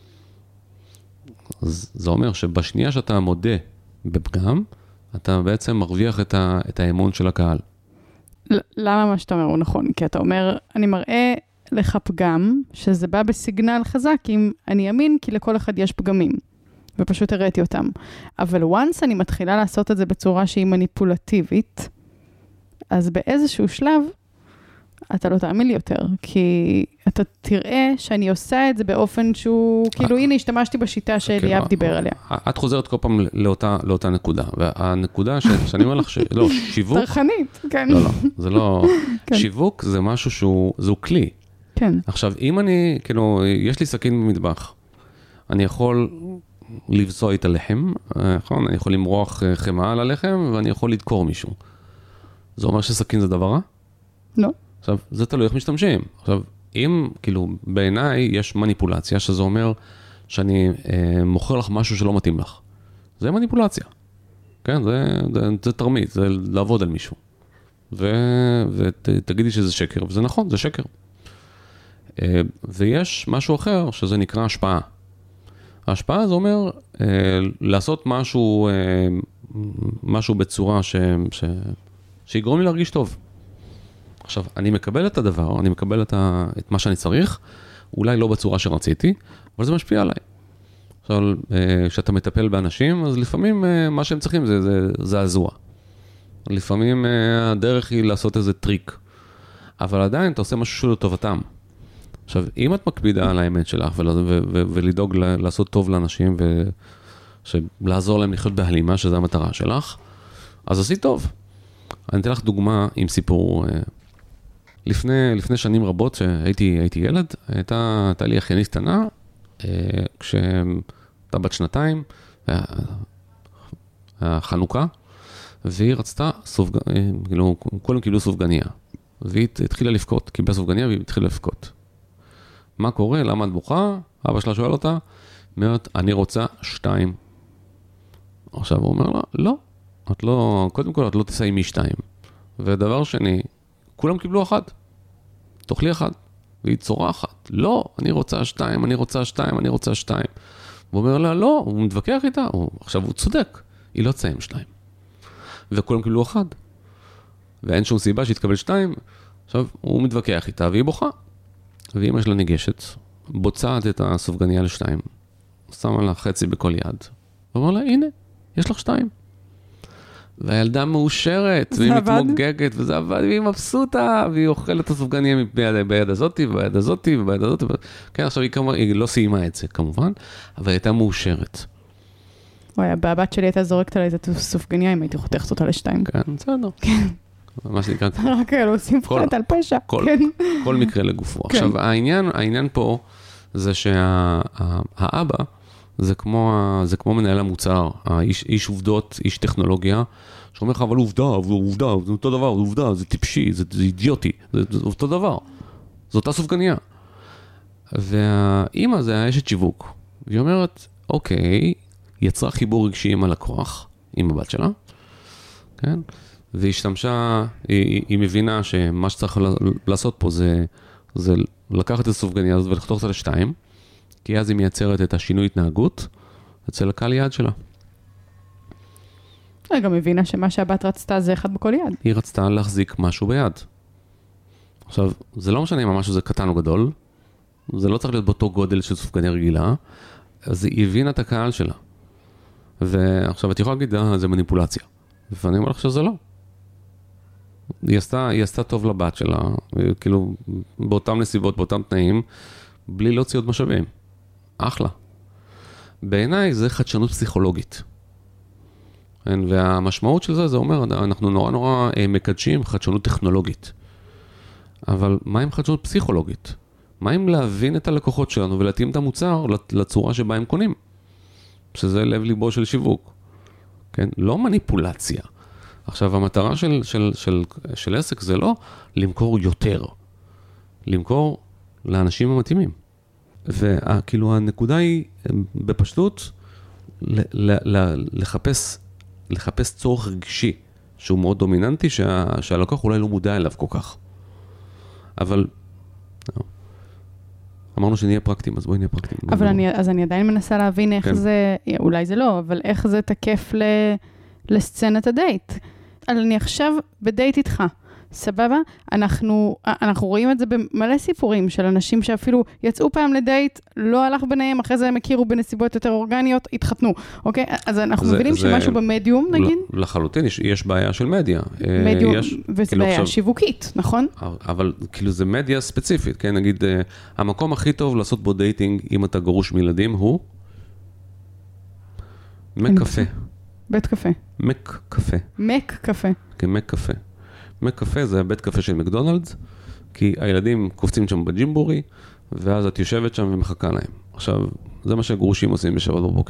אז זה אומר שבשנייה שאתה מודה בפגם, אתה בעצם מרוויח את, ה, את האמון של הקהל. למה מה שאתה אומר הוא נכון? כי אתה אומר, אני מראה לך פגם, שזה בא בסיגנל חזק, אם אני אמין, כי לכל אחד יש פגמים, ופשוט הראיתי אותם. אבל once אני מתחילה לעשות את זה בצורה שהיא מניפולטיבית, אז באיזשהו שלב, אתה לא תאמין לי יותר, כי אתה תראה שאני עושה את זה באופן שהוא, כאילו, הנה, השתמשתי בשיטה שאליאב דיבר עליה. את חוזרת כל פעם לאותה נקודה, והנקודה שאני אומר לך, לא, שיווק... תרחנית, כן. לא, לא, זה לא... שיווק זה משהו שהוא, זהו כלי. כן. עכשיו, אם אני, כאילו, יש לי סכין במטבח, אני יכול לבצוע את הלחם, נכון? אני יכול למרוח חמאה על הלחם, ואני יכול לדקור מישהו. זה אומר שסכין זה דבר רע? לא. עכשיו, זה תלוי איך משתמשים. עכשיו, אם, כאילו, בעיניי יש מניפולציה, שזה אומר שאני אה, מוכר לך משהו שלא מתאים לך. זה מניפולציה. כן, זה, זה, זה תרמית, זה לעבוד על מישהו. ו, ותגידי שזה שקר, וזה נכון, זה שקר. אה, ויש משהו אחר, שזה נקרא השפעה. ההשפעה זה אומר אה, לעשות משהו, אה, משהו בצורה ש, ש, שיגרום לי להרגיש טוב. עכשיו, אני מקבל את הדבר, אני מקבל את, ה, את מה שאני צריך, אולי לא בצורה שרציתי, אבל זה משפיע עליי. עכשיו, כשאתה מטפל באנשים, אז לפעמים מה שהם צריכים זה, זה, זה הזוע. לפעמים הדרך היא לעשות איזה טריק, אבל עדיין אתה עושה משהו שהוא לטובתם. עכשיו, אם את מקפידה על האמת שלך, ול, ו, ו, ולדאוג לעשות טוב לאנשים, ולעזור להם לחיות בהלימה, שזו המטרה שלך, אז עשית טוב. אני אתן לך דוגמה עם סיפור... לפני, לפני שנים רבות שהייתי הייתי ילד, הייתה, הייתה לי אחיינית קטנה, כשהייתה בת שנתיים, חנוכה, והיא רצתה סופג... כאילו, כולם קיבלו סופגניה, והיא התחילה לפקוט, קיבלה סופגניה והיא התחילה לפקוט. מה קורה? למה את בוכה? אבא שלה שואל אותה, אומרת, אני רוצה שתיים. עכשיו הוא אומר לה, לא, את לא, קודם כל את לא תסיימי שתיים. ודבר שני, כולם קיבלו אחת. תאכלי אחת. והיא צורחת. לא, אני רוצה שתיים, אני רוצה שתיים, אני רוצה שתיים. הוא אומר לה, לא, הוא מתווכח איתה. הוא, עכשיו הוא צודק, היא לא תסיים שתיים. וכולם קיבלו אחת. ואין שום סיבה שהתקבל שתיים. עכשיו הוא מתווכח איתה והיא בוכה. ואמא שלה ניגשת, בוצעת את הסופגניה לשתיים. שמה לה חצי בכל יד. ואומר לה, הנה, יש לך שתיים. והילדה מאושרת, והיא מתמוגגת, וזה עבד, והיא מבסוטה, והיא אוכלת את הסופגניה ביד, ביד הזאת, וביד הזאת, וביד הזאת. כן, עכשיו היא, כמובן, היא לא סיימה את זה, כמובן, אבל היא הייתה מאושרת. וואי, הבת שלי הייתה זורקת עליה את הסופגניה, אם הייתי חותכת אותה לשתיים. כן, בסדר. כן. מה שנקרא... רק אלו, עושים פחת על פשע. כל מקרה לגופו. עכשיו, העניין פה, זה שהאבא, זה כמו, זה כמו מנהל המוצר, האיש, איש עובדות, איש טכנולוגיה, שאומר לך, אבל עובדה, עובדה, זה אותו דבר, זה עובדה, זה טיפשי, זה, זה אידיוטי, זה, זה אותו דבר. זו אותה סופגניה. והאימא זה האשת שיווק. והיא אומרת, אוקיי, יצרה חיבור רגשי עם הלקוח, עם הבת שלה, כן? והיא השתמשה, היא, היא מבינה שמה שצריך לעשות פה זה, זה לקחת את הסופגניה הזאת ולחתוך אותה לשתיים, כי אז היא מייצרת את השינוי התנהגות אצל הקהל יעד שלה. היא גם מבינה שמה שהבת רצתה זה אחד בכל יד. היא רצתה להחזיק משהו ביד. עכשיו, זה לא משנה אם המשהו זה קטן או גדול, זה לא צריך להיות באותו גודל של סופגניה רגילה, אז היא הבינה את הקהל שלה. ועכשיו, את יכולה להגיד, זה מניפולציה. ואני אומר לך שזה לא. היא עשתה, היא עשתה טוב לבת שלה, כאילו, באותם נסיבות, באותם תנאים, בלי להוציא עוד משאבים. אחלה. בעיניי זה חדשנות פסיכולוגית. והמשמעות של זה, זה אומר, אנחנו נורא נורא מקדשים חדשנות טכנולוגית. אבל מה עם חדשנות פסיכולוגית? מה עם להבין את הלקוחות שלנו ולהתאים את המוצר לצורה שבה הם קונים? שזה לב ליבו של שיווק. כן? לא מניפולציה. עכשיו, המטרה של, של, של, של עסק זה לא למכור יותר. למכור לאנשים המתאימים. וכאילו הנקודה היא בפשטות לחפש, לחפש צורך רגשי שהוא מאוד דומיננטי שה, שהלקוח אולי לא מודע אליו כל כך. אבל אמרנו שנהיה פרקטיים, אז בואי נהיה פרקטיים. אבל אני, אז אני עדיין מנסה להבין איך כן. זה, אולי זה לא, אבל איך זה תקף ל, לסצנת הדייט. אני עכשיו בדייט איתך. סבבה? אנחנו, אנחנו רואים את זה במלא סיפורים של אנשים שאפילו יצאו פעם לדייט, לא הלך ביניהם, אחרי זה הם הכירו בנסיבות יותר אורגניות, התחתנו, אוקיי? אז אנחנו זה, מבינים זה, שמשהו במדיום, נגיד? לחלוטין, יש, יש בעיה של מדיה. מדיום, יש, וזה כאילו בעיה עכשיו, שיווקית, נכון? אבל כאילו זה מדיה ספציפית, כן? נגיד, המקום הכי טוב לעשות בו דייטינג, אם אתה גרוש מילדים, הוא מק קפה. בית קפה. מק קפה. מק קפה. כן, מק קפה. מק קפה זה הבית קפה של מקדונלדס, כי הילדים קופצים שם בג'ימבורי, ואז את יושבת שם ומחכה להם. עכשיו, זה מה שהגרושים עושים בשבת בבוקר.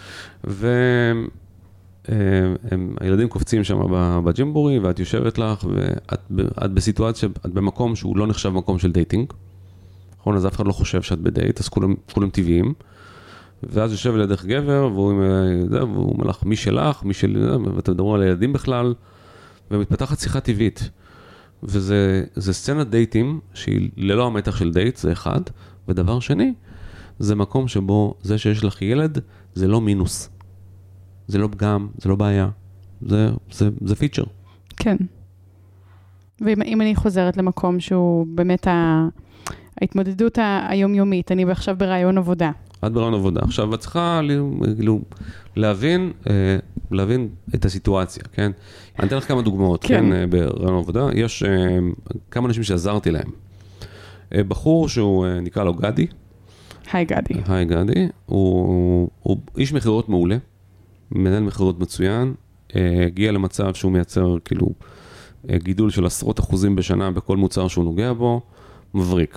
והילדים קופצים שם בג'ימבורי, ואת יושבת לך, ואת בסיטואציה, את במקום שהוא לא נחשב מקום של דייטינג. נכון, אז אף אחד לא חושב שאת בדייט, אז כולם, כולם טבעיים. ואז יושב לידך גבר, והוא אומר לך, מי שלך, מי של... ואתם מדברים על הילדים בכלל, ומתפתחת שיחה טבעית. וזה זה סצנת דייטים, שהיא ללא המתח של דייט, זה אחד. ודבר שני, זה מקום שבו זה שיש לך ילד, זה לא מינוס. זה לא פגם, זה לא בעיה. זה, זה, זה פיצ'ר. כן. ואם אני חוזרת למקום שהוא באמת ה... ההתמודדות היומיומית, אני עכשיו ברעיון עבודה. את ברעיון עבודה. עכשיו, את צריכה להבין, להבין את הסיטואציה, כן? אני אתן לך כמה דוגמאות, כן, ברעיון עבודה. יש כמה אנשים שעזרתי להם. בחור שהוא נקרא לו גדי. היי גדי. היי גדי. הוא, הוא איש מחירות מעולה, מנהל מחירות מצוין, הגיע למצב שהוא מייצר כאילו גידול של עשרות אחוזים בשנה בכל מוצר שהוא נוגע בו, מבריק.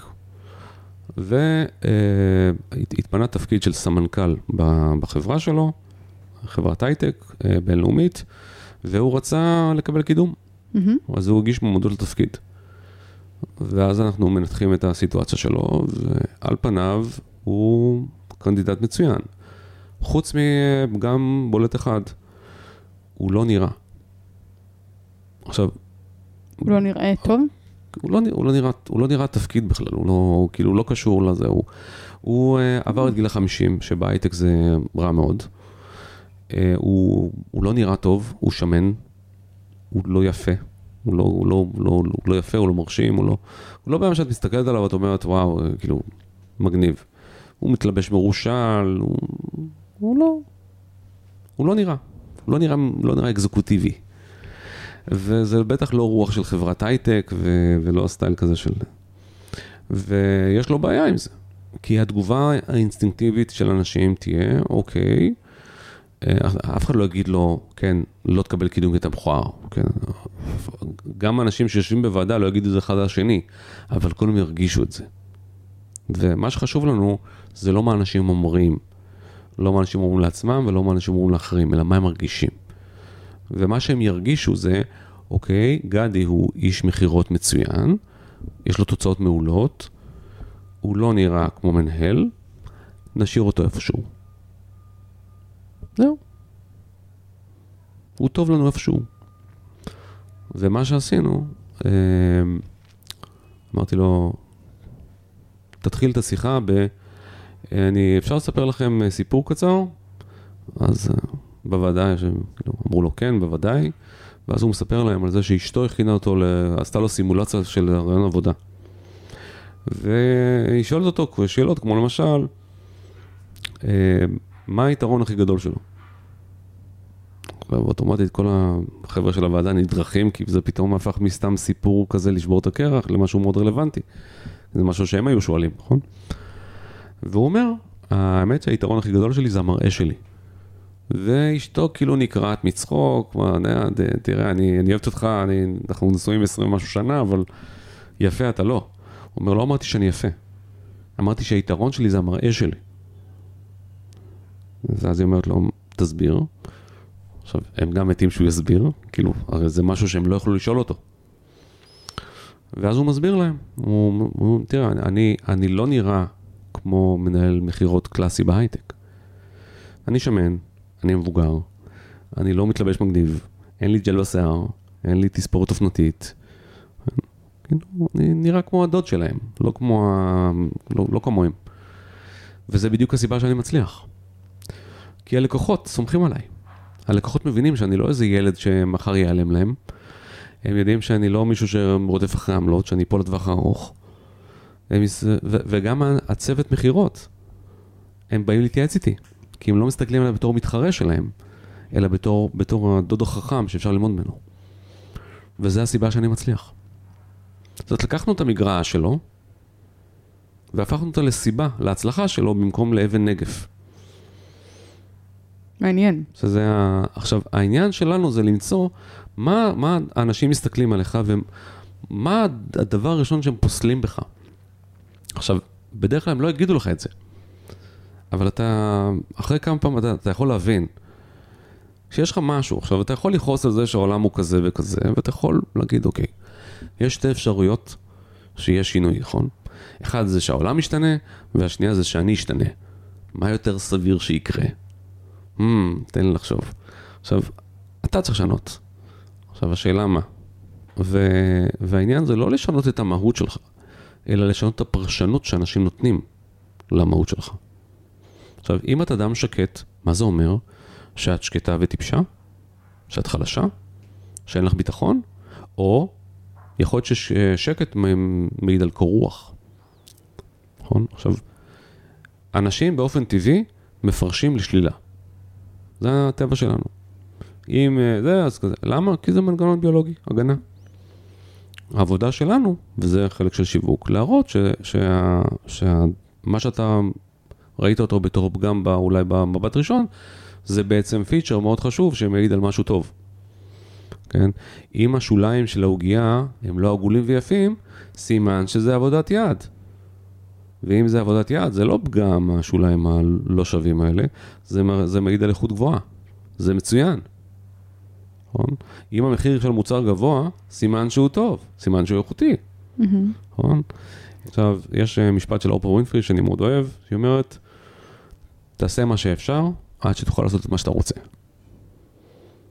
והתפנה תפקיד של סמנכ"ל בחברה שלו, חברת הייטק בינלאומית, והוא רצה לקבל קידום. Mm-hmm. אז הוא הגיש מועמדות לתפקיד. ואז אנחנו מנתחים את הסיטואציה שלו, ועל פניו הוא קנדידט מצוין. חוץ מגם בולט אחד, הוא לא נראה. עכשיו... הוא לא נראה טוב? הוא לא, הוא לא נראה, הוא לא נראה תפקיד בכלל, הוא לא, הוא כאילו לא קשור לזה, הוא, הוא uh, עבר את גיל החמישים, שבהייטק זה רע מאוד. Uh, הוא, הוא לא נראה טוב, הוא שמן, הוא לא יפה, הוא לא, הוא לא, הוא לא, הוא לא יפה, הוא לא מרשים, הוא לא, הוא לא באמת שאת מסתכלת עליו, ואת אומרת, וואו, כאילו, מגניב. הוא מתלבש מרושל, הוא, הוא לא, הוא לא נראה, הוא לא נראה, לא נראה אקזקוטיבי. וזה בטח לא רוח של חברת הייטק, ו- ולא הסטייל כזה של... ויש לו בעיה עם זה. כי התגובה האינסטינקטיבית של אנשים תהיה, אוקיי, אף אחד לא יגיד לו, כן, לא תקבל קידום כי אתה מכוער. כן? גם אנשים שיושבים בוועדה לא יגידו את זה אחד השני, אבל כולם ירגישו את זה. ומה שחשוב לנו, זה לא מה אנשים אומרים. לא מה אנשים אומרים לעצמם, ולא מה אנשים אומרים לאחרים, אלא מה הם מרגישים. ומה שהם ירגישו זה, אוקיי, גדי הוא איש מחירות מצוין, יש לו תוצאות מעולות, הוא לא נראה כמו מנהל, נשאיר אותו איפשהו. זהו. הוא טוב לנו איפשהו. ומה שעשינו, אמרתי לו, תתחיל את השיחה ב... אני אפשר לספר לכם סיפור קצר? אז... בוודאי, כאילו, אמרו לו כן, בוודאי, ואז הוא מספר להם על זה שאשתו הכינה אותו, עשתה לו סימולציה של רעיון עבודה. והיא שואלת אותו שאלות, כמו למשל, מה היתרון הכי גדול שלו? ואוטומטית כל החבר'ה של הוועדה נדרכים, כי זה פתאום הפך מסתם סיפור כזה לשבור את הקרח, למשהו מאוד רלוונטי. זה משהו שהם היו שואלים, נכון? והוא אומר, האמת שהיתרון הכי גדול שלי זה המראה שלי. ואשתו כאילו נקראת מצחוק, תראה, אני, אני אוהבת אותך, אני, אנחנו נשואים עשרים משהו שנה, אבל יפה אתה לא. הוא אומר, לא אמרתי שאני יפה. אמרתי שהיתרון שלי זה המראה שלי. ואז היא אומרת לו, תסביר. עכשיו, הם גם מתים שהוא יסביר, כאילו, הרי זה משהו שהם לא יכולו לשאול אותו. ואז הוא מסביר להם. הוא, הוא, תראה, אני, אני לא נראה כמו מנהל מחירות קלאסי בהייטק. אני שמן, אני מבוגר, אני לא מתלבש מגניב, אין לי ג'ל בשיער, אין לי תספורת אופנתית. אני נראה כמו הדוד שלהם, לא כמו, לא, לא כמוהם. וזה בדיוק הסיבה שאני מצליח. כי הלקוחות סומכים עליי. הלקוחות מבינים שאני לא איזה ילד שמחר ייעלם להם. הם יודעים שאני לא מישהו שרודף אחרי עמלות, שאני פה לטווח הארוך. הם, ו, וגם הצוות מחירות, הם באים להתייעץ איתי. כי הם לא מסתכלים עליו בתור מתחרה שלהם, אלא בתור, בתור הדוד החכם שאפשר ללמוד ממנו. וזה הסיבה שאני מצליח. זאת לקחנו את המגרעה שלו, והפכנו אותה לסיבה, להצלחה שלו, במקום לאבן נגף. מעניין. שזה ה... עכשיו, העניין שלנו זה למצוא מה, מה האנשים מסתכלים עליך, ומה הדבר הראשון שהם פוסלים בך. עכשיו, בדרך כלל הם לא יגידו לך את זה. אבל אתה, אחרי כמה פעם אתה, אתה יכול להבין שיש לך משהו. עכשיו, אתה יכול לכעוס על זה שהעולם הוא כזה וכזה, ואתה יכול להגיד, אוקיי, יש שתי אפשרויות שיש שינוי, נכון? אחד זה שהעולם משתנה, והשנייה זה שאני אשתנה. מה יותר סביר שיקרה? Hmm, תן לי לחשוב. עכשיו, אתה צריך לשנות. עכשיו, השאלה מה? ו... והעניין זה לא לשנות את המהות שלך, אלא לשנות את הפרשנות שאנשים נותנים למהות שלך. עכשיו, אם את אדם שקט, מה זה אומר? שאת שקטה וטיפשה? שאת חלשה? שאין לך ביטחון? או יכול להיות ששקט מעיד על קור רוח. נכון? עכשיו, אנשים באופן טבעי מפרשים לשלילה. זה הטבע שלנו. אם זה, אז כזה. למה? כי זה מנגנון ביולוגי, הגנה. העבודה שלנו, וזה חלק של שיווק, להראות ש, שה, שמה שאתה ראית אותו בתור פגם בא, אולי במבט ראשון, זה בעצם פיצ'ר מאוד חשוב שמעיד על משהו טוב. כן? אם השוליים של ההוגייה הם לא עגולים ויפים, סימן שזה עבודת יד. ואם זה עבודת יד, זה לא פגם השוליים הלא שווים האלה, זה, זה מעיד על איכות גבוהה. זה מצוין. נכון? אם המחיר של מוצר גבוה, סימן שהוא טוב, סימן שהוא איכותי. Mm-hmm. נכון? עכשיו, יש משפט של אופרה ווינפרי שאני מאוד אוהב, שהיא אומרת, תעשה מה שאפשר, עד שתוכל לעשות את מה שאתה רוצה.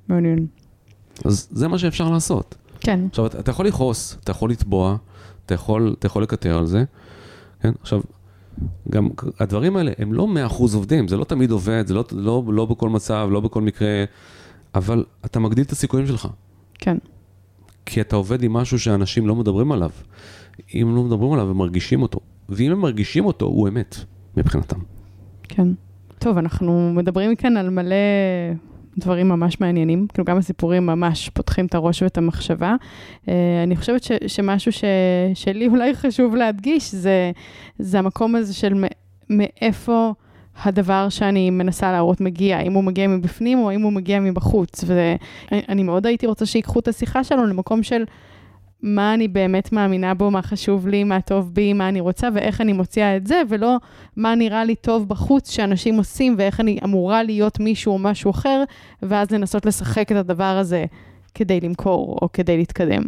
מעניין. אז זה מה שאפשר לעשות. כן. עכשיו, אתה, אתה יכול לכעוס, אתה יכול לתבוע, אתה יכול, אתה יכול לקטר על זה, כן? עכשיו, גם הדברים האלה, הם לא מאה אחוז עובדים, זה לא תמיד עובד, זה לא, לא, לא בכל מצב, לא בכל מקרה, אבל אתה מגדיל את הסיכויים שלך. כן. כי אתה עובד עם משהו שאנשים לא מדברים עליו. אם לא מדברים עליו, הם מרגישים אותו. ואם הם מרגישים אותו, הוא אמת, מבחינתם. כן. טוב, אנחנו מדברים כאן על מלא דברים ממש מעניינים, כאילו גם הסיפורים ממש פותחים את הראש ואת המחשבה. אני חושבת ש, שמשהו ש, שלי אולי חשוב להדגיש, זה, זה המקום הזה של מאיפה הדבר שאני מנסה להראות מגיע, אם הוא מגיע מבפנים או אם הוא מגיע מבחוץ. ואני מאוד הייתי רוצה שיקחו את השיחה שלנו למקום של מה אני באמת מאמינה בו, מה חשוב לי, מה טוב בי, מה אני רוצה ואיך אני מוציאה את זה, ולא מה נראה לי טוב בחוץ שאנשים עושים ואיך אני אמורה להיות מישהו או משהו אחר, ואז לנסות לשחק את הדבר הזה כדי למכור או כדי להתקדם.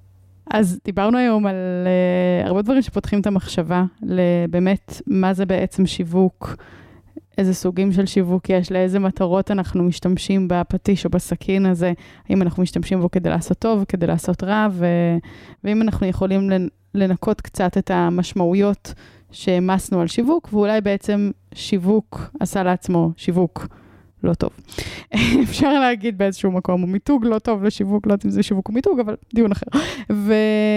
אז דיברנו היום על uh, הרבה דברים שפותחים את המחשבה, לבאמת מה זה בעצם שיווק, איזה סוגים של שיווק יש, לאיזה מטרות אנחנו משתמשים בפטיש או בסכין הזה, האם אנחנו משתמשים בו כדי לעשות טוב, כדי לעשות רע, ו... ואם אנחנו יכולים לנקות קצת את המשמעויות שמסנו על שיווק, ואולי בעצם שיווק עשה לעצמו שיווק לא טוב. אפשר להגיד באיזשהו מקום, הוא מיתוג לא טוב לשיווק, לא יודעת אם זה שיווק או מיתוג, אבל דיון אחר. ו...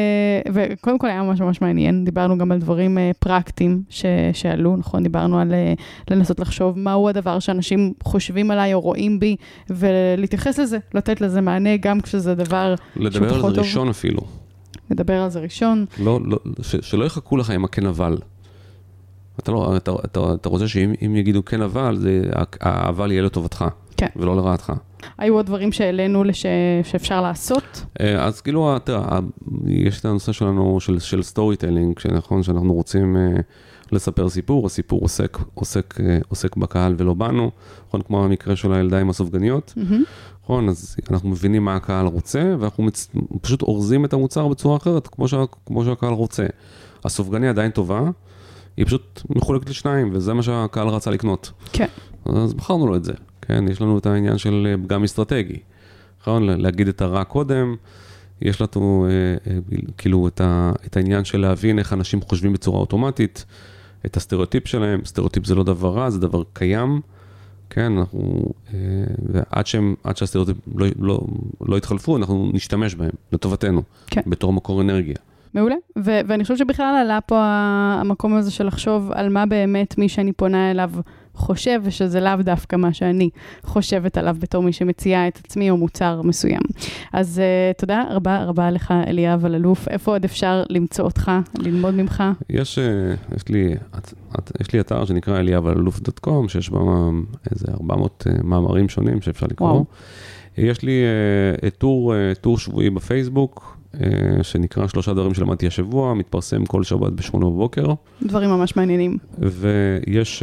וקודם כל היה ממש ממש מעניין, דיברנו גם על דברים פרקטיים ש... שעלו, נכון? דיברנו על לנסות לחשוב מהו הדבר שאנשים חושבים עליי או רואים בי, ולהתייחס לזה, לתת לזה מענה, גם כשזה דבר שהוא פחות טוב. לדבר על זה ראשון אפילו. לדבר על זה ראשון. לא, לא, ש... שלא יחכו לך עם הכן אבל. אתה, לא, אתה, אתה, אתה רוצה שאם יגידו כן אבל, זה, האבל יהיה לטובתך, כן. ולא לרעתך. היו עוד דברים שהעלינו לש... שאפשר לעשות? אז כאילו, תראה, יש את הנושא שלנו של, של סטורי טיילינג, שנכון שאנחנו רוצים לספר סיפור, הסיפור עוסק, עוסק, עוסק בקהל ולא בנו, נכון, כמו המקרה של הילדה עם הסופגניות, mm-hmm. נכון, אז אנחנו מבינים מה הקהל רוצה, ואנחנו מצ... פשוט אורזים את המוצר בצורה אחרת, כמו, שה... כמו שהקהל רוצה. הסופגניה עדיין טובה, היא פשוט מחולקת לשניים, וזה מה שהקהל רצה לקנות. כן. אז בחרנו לו את זה. כן, יש לנו את העניין של פגם אסטרטגי. נכון, להגיד את הרע קודם, יש לנו אה, אה, כאילו את, ה, את העניין של להבין איך אנשים חושבים בצורה אוטומטית, את הסטריאוטיפ שלהם. סטריאוטיפ זה לא דבר רע, זה דבר קיים. כן, אנחנו, אה, ועד שהם, עד שהסטריאוטיפ לא, לא, לא יתחלפו, אנחנו נשתמש בהם, לטובתנו, כן. בתור מקור אנרגיה. מעולה, ו- ואני חושבת שבכלל עלה פה המקום הזה של לחשוב על מה באמת מי שאני פונה אליו חושב, ושזה לאו דווקא מה שאני חושבת עליו בתור מי שמציעה את עצמי או מוצר מסוים. אז uh, תודה רבה רבה לך אליאב אלאלוף. איפה עוד אפשר למצוא אותך, ללמוד ממך? יש, uh, יש, לי, את, את, יש לי אתר שנקרא אליאב אלאלוף דוט קום, שיש בה איזה ארבע מאות uh, מאמרים שונים שאפשר לקרוא. וואו. יש לי uh, טור, uh, טור שבועי בפייסבוק, שנקרא שלושה דברים שלמדתי השבוע, מתפרסם כל שבת בשמונה בבוקר. דברים ממש מעניינים. ויש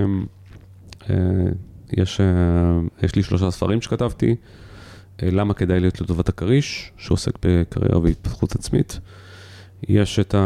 יש, יש לי שלושה ספרים שכתבתי, למה כדאי להיות לטובת הקריש, שעוסק בקריירה והתפתחות עצמית. יש את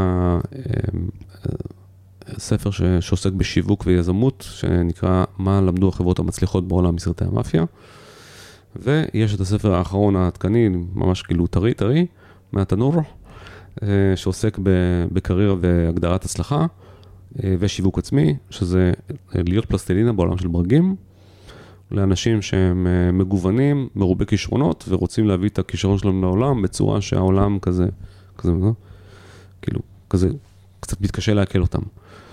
הספר שעוסק בשיווק ויזמות, שנקרא מה למדו החברות המצליחות בעולם מסרטי המאפיה. ויש את הספר האחרון העדכני, ממש כאילו טרי טרי, מהתנור, שעוסק בקריירה והגדרת הצלחה ושיווק עצמי, שזה להיות פלסטלינה בעולם של ברגים, לאנשים שהם מגוונים, מרובי כישרונות, ורוצים להביא את הכישרון שלהם לעולם, בצורה שהעולם כזה, כזה, כאילו, כזה, קצת מתקשה להקל אותם.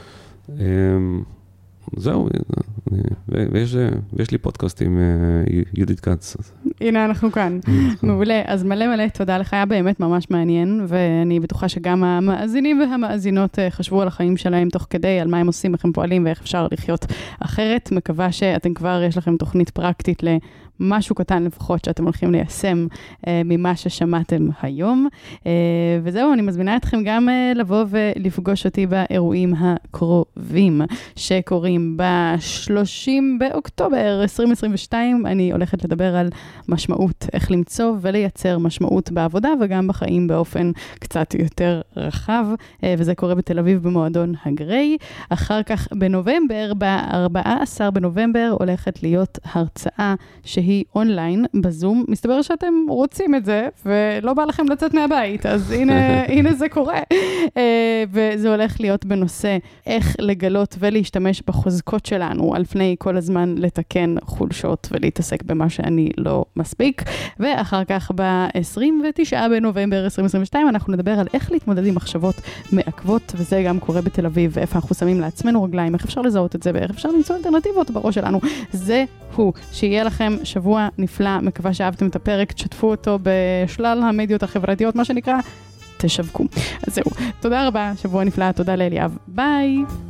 זהו, ויש, ויש לי פודקאסט עם יהודית כץ. הנה אנחנו כאן. מעולה. אז מלא מלא תודה לך, היה באמת ממש מעניין, ואני בטוחה שגם המאזינים והמאזינות חשבו על החיים שלהם תוך כדי, על מה הם עושים, איך הם פועלים ואיך אפשר לחיות אחרת. מקווה שאתם כבר, יש לכם תוכנית פרקטית למשהו קטן לפחות שאתם הולכים ליישם אה, ממה ששמעתם היום. אה, וזהו, אני מזמינה אתכם גם אה, לבוא ולפגוש אותי באירועים הקרובים שקורים ב-שלושים באוקטובר עשרים עשרים ושתיים. אני הולכת לדבר על משמעות, איך למצוא ולייצר משמעות בעבודה וגם בחיים באופן קצת יותר רחב, וזה קורה בתל אביב במועדון הגריי. אחר כך בנובמבר, ב-ארבעה עשר בנובמבר, הולכת להיות הרצאה שהיא שהיא אונליין בזום. מסתבר שאתם רוצים את זה, ולא בא לכם לצאת מהבית, אז הנה, הנה זה קורה. וזה הולך להיות בנושא איך לגלות ולהשתמש בחוזקות שלנו, על פני כל הזמן לתקן חולשות ולהתעסק במה שאני לא מספיק. ואחר כך ב-עשרים ותשעה בנובמבר עשרים עשרים ושתיים אנחנו נדבר על איך להתמודד עם מחשבות מעכבות, וזה גם קורה בתל אביב, ואיפה אנחנו שמים לעצמנו רגליים, איך אפשר לזהות את זה, ואיך אפשר למצוא אלטרנטיבות בראש שלנו. זה הוא. שיהיה לכם שבוע נפלא, מקווה שאהבתם את הפרק, תשתפו אותו בשלל המדיות החברתיות, מה שנקרא, תשווקו. אז זהו. תודה רבה, שבוע נפלא, תודה לאליאב. ביי!